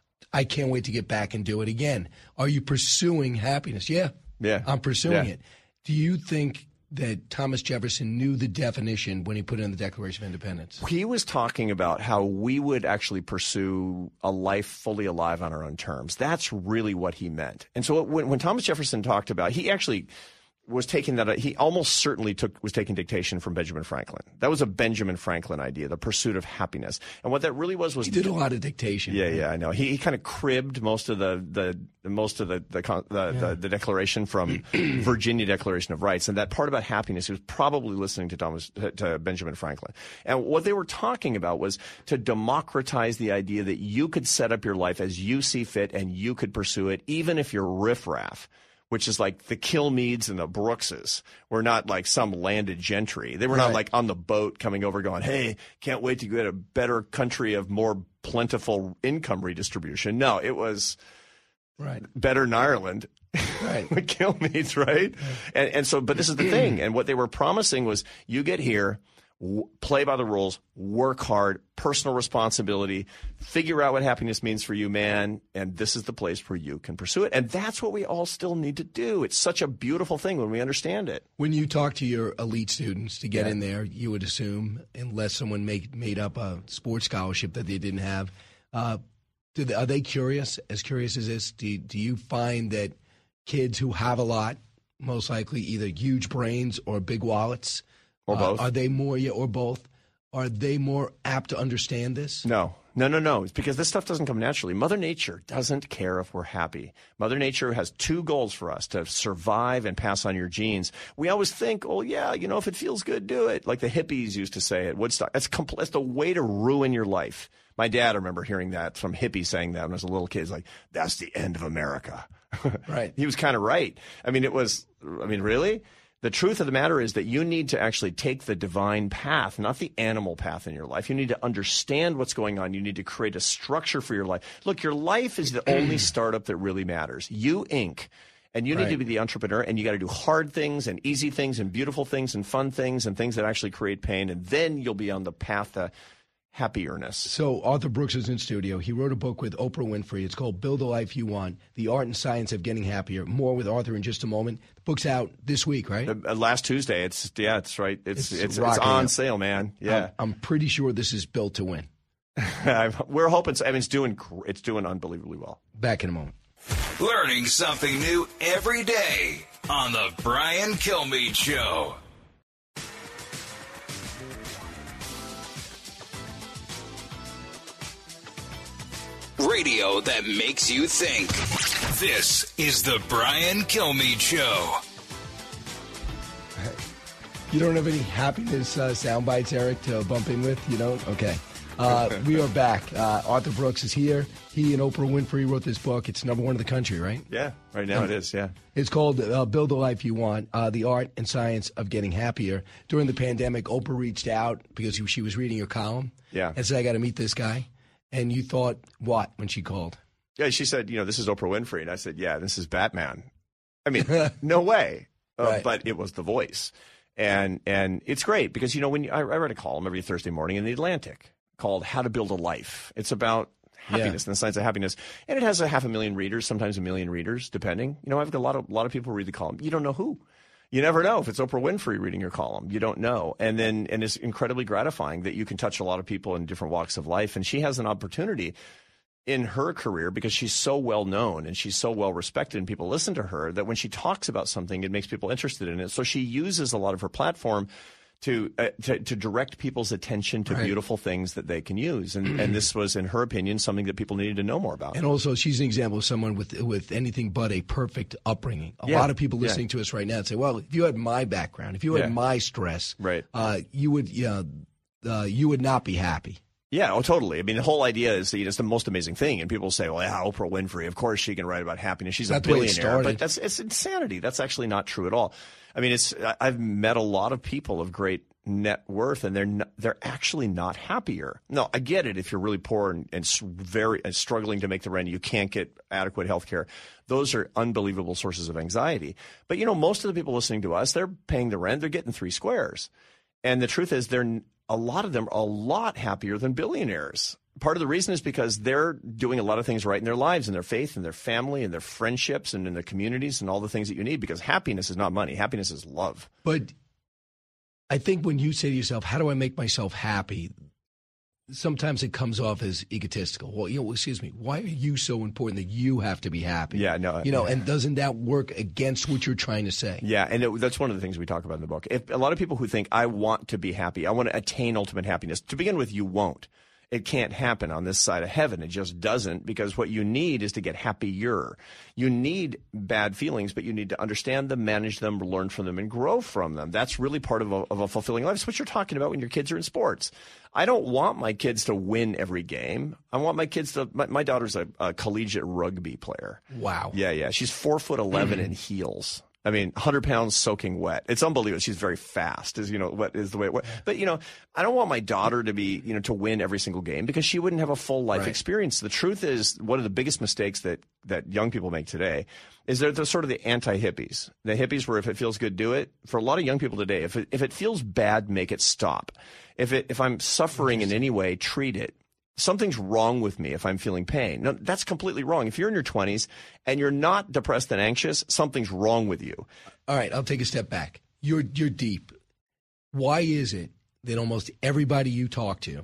Speaker 2: I can't wait to get back and do it again. Are you pursuing happiness? Yeah. I'm pursuing it. Do you think that Thomas Jefferson knew the definition when he put it in the Declaration of Independence?
Speaker 8: He was talking about how we would actually pursue a life fully alive on our own terms. That's really what he meant. And so when Thomas Jefferson talked about, he actually was taking that. He almost certainly was taking dictation from Benjamin Franklin. That was a Benjamin Franklin idea, the pursuit of happiness. And what that really was
Speaker 2: he did a lot of dictation.
Speaker 8: Yeah, I know. He kind of cribbed most of the Declaration from Virginia Declaration of Rights, and that part about happiness. He was probably listening to Benjamin Franklin. And what they were talking about was to democratize the idea that you could set up your life as you see fit, and you could pursue it, even if you're riffraff. which is like the Kilmeades and the Brookses were not like some landed gentry. They were not like on the boat coming over going, hey, can't wait to get a better country of more plentiful income redistribution. No, it was better in Ireland. Right. The Kilmeades, right? And so, but this is the thing. And what they were promising was you get here, play by the rules, work hard, personal responsibility, figure out what happiness means for you, man, and this is the place where you can pursue it. And that's what we all still need to do. It's such a beautiful thing when we understand it.
Speaker 2: When you talk to your elite students to get in there, you would assume, unless someone made up a sports scholarship that they didn't have, are they curious as this? Do you find that kids who have a lot, most likely either huge brains or big wallets, or both. Are they more, or both? Are they more apt to understand this?
Speaker 8: No. It's because this stuff doesn't come naturally. Mother Nature doesn't care if we're happy. Mother Nature has two goals for us: to survive and pass on your genes. We always think, oh, yeah, if it feels good, do it. Like the hippies used to say at Woodstock. That's the way to ruin your life. My dad, I remember hearing that from hippies saying that when I was a little kid. He's like, that's the end of America. Right. He was kind of right. Really? The truth of the matter is that you need to actually take the divine path, not the animal path in your life. You need to understand what's going on. You need to create a structure for your life. Look, your life is the only startup that really matters. You, Inc. And you need to be the entrepreneur, and you got to do hard things and easy things and beautiful things and fun things and things that actually create pain. And then you'll be on the path to happierness.
Speaker 2: So Arthur Brooks is in studio. He wrote a book with Oprah Winfrey. It's called Build the Life You Want, The Art and Science of Getting Happier. More with Arthur in just a moment. The book's out this week, right?
Speaker 8: Last Tuesday. It's right. It's on sale, man. Yeah.
Speaker 2: I'm pretty sure this is built to win.
Speaker 8: We're hoping so. It's doing unbelievably well.
Speaker 2: Back in a moment.
Speaker 1: Learning something new every day on the Brian Kilmeade Show. Radio that makes you think. This is the Brian Kilmeade Show.
Speaker 2: You don't have any happiness sound bites, Eric, to bump in with? You don't? Okay. We are back. Arthur Brooks is here. He and Oprah Winfrey wrote this book. It's number one in the country, right?
Speaker 8: Yeah, right now it is, yeah.
Speaker 2: It's called Build the Life You Want, The Art and Science of Getting Happier. During the pandemic, Oprah reached out because she was reading your column and said, I got to meet this guy. And you thought what when she called?
Speaker 8: Yeah, she said, this is Oprah Winfrey. And I said, yeah, this is Batman. I mean, no way. Right. But it was the voice. And it's great because, when I write a column every Thursday morning in The Atlantic called How to Build a Life. It's about happiness and the science of happiness. And it has 500,000 readers, sometimes 1 million readers, depending. I've got a lot of people read the column. You don't know who. You never know if it's Oprah Winfrey reading your column. You don't know. And it's incredibly gratifying that you can touch a lot of people in different walks of life. And she has an opportunity in her career because she's so well known and she's so well respected and people listen to her that when she talks about something, it makes people interested in it. So she uses a lot of her platform to direct people's attention to beautiful things that they can use. And this was, in her opinion, something that people needed to know more about.
Speaker 2: And also, she's an example of someone with anything but a perfect upbringing. A lot of people listening to us right now say, well, if you had my background, if you had my stress, you would not be happy.
Speaker 8: Yeah, totally. I mean, the whole idea is that it's the most amazing thing. And people say, well, yeah, Oprah Winfrey, of course she can write about happiness. She's a billionaire. But it's insanity. That's actually not true at all. I mean, I've met a lot of people of great net worth, and they're actually not happier. No, I get it. If you're really poor and struggling to make the rent, you can't get adequate health care. Those are unbelievable sources of anxiety. But, most of the people listening to us, they're paying the rent. They're getting 3 squares. And the truth is a lot of them are a lot happier than billionaires. Part of the reason is because they're doing a lot of things right in their lives and their faith and their family and their friendships and in their communities and all the things that you need, because happiness is not money. Happiness is love.
Speaker 2: But I think when you say to yourself, how do I make myself happy? Sometimes it comes off as egotistical. Well, excuse me, why are you so important that you have to be happy?
Speaker 8: Yeah, no.
Speaker 2: And doesn't that work against what you're trying to say?
Speaker 8: Yeah, and that's one of the things we talk about in the book. If a lot of people who think, I want to be happy, I want to attain ultimate happiness, to begin with, you won't. It can't happen on this side of heaven. It just doesn't, because what you need is to get happier. You need bad feelings, but you need to understand them, manage them, learn from them, and grow from them. That's really part of a fulfilling life. It's what you're talking about when your kids are in sports. I don't want my kids to win every game. I want my kids to. My daughter's a collegiate rugby player.
Speaker 2: Wow.
Speaker 8: Yeah. She's 4'11" in heels. I mean, 100 pounds soaking wet. It's unbelievable. She's very fast, what is the way. But I don't want my daughter to be, to win every single game, because she wouldn't have a full life experience. The truth is, one of the biggest mistakes that young people make today is they're sort of the anti-hippies. The hippies where if it feels good, do it. For a lot of young people today, if it feels bad, make it stop. If I'm suffering in any way, treat it. Something's wrong with me if I'm feeling pain. No, that's completely wrong. If you're in your 20s and you're not depressed and anxious, something's wrong with you.
Speaker 2: All right, I'll take a step back. You're deep. Why is it that almost everybody you talk to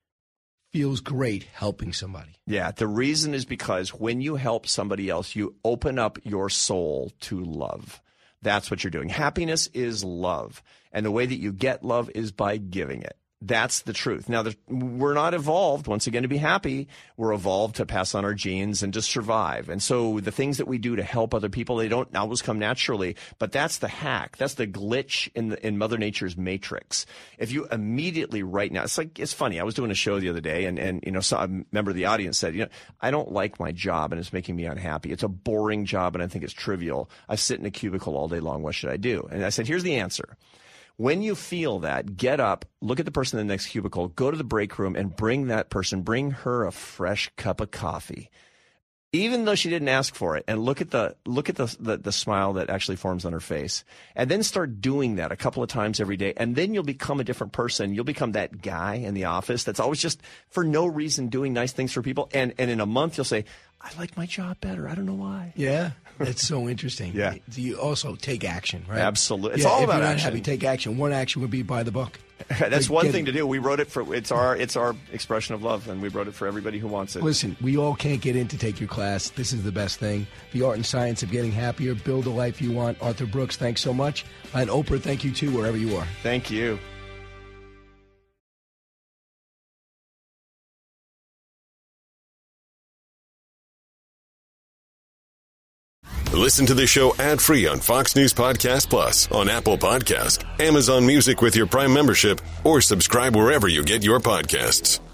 Speaker 2: feels great helping somebody?
Speaker 8: Yeah, the reason is because when you help somebody else, you open up your soul to love. That's what you're doing. Happiness is love. And the way that you get love is by giving it. That's the truth. Now, we're not evolved, once again, to be happy. We're evolved to pass on our genes and to survive. And so the things that we do to help other people, they don't always come naturally. But that's the hack. That's the glitch in Mother Nature's matrix. If you immediately right now, it's funny. I was doing a show the other day, and a member of the audience said, I don't like my job, and it's making me unhappy. It's a boring job, and I think it's trivial. I sit in a cubicle all day long. What should I do? And I said, here's the answer. When you feel that, get up, look at the person in the next cubicle, go to the break room, and bring her a fresh cup of coffee, even though she didn't ask for it, and look at the smile that actually forms on her face, and then start doing that a couple of times every day, and then you'll become a different person. You'll become that guy in the office that's always just for no reason doing nice things for people, and in a month you'll say, I like my job better. I don't know why.
Speaker 2: Yeah, that's so interesting.
Speaker 8: Yeah.
Speaker 2: You also take action, right?
Speaker 8: Absolutely. It's all about action. If you're not happy,
Speaker 2: take action. One action would be buy the book.
Speaker 8: That's one thing to do. We wrote it for it's our expression of love, and we wrote it for everybody who wants it.
Speaker 2: Listen, we all can't get in to take your class. This is the best thing. The Art and Science of Getting Happier. Build the life you want. Arthur Brooks, thanks so much. And Oprah, thank you too, wherever you are.
Speaker 8: Thank you.
Speaker 9: Listen to the show ad-free on Fox News Podcast Plus, on Apple Podcast, Amazon Music with your Prime membership, or subscribe wherever you get your podcasts.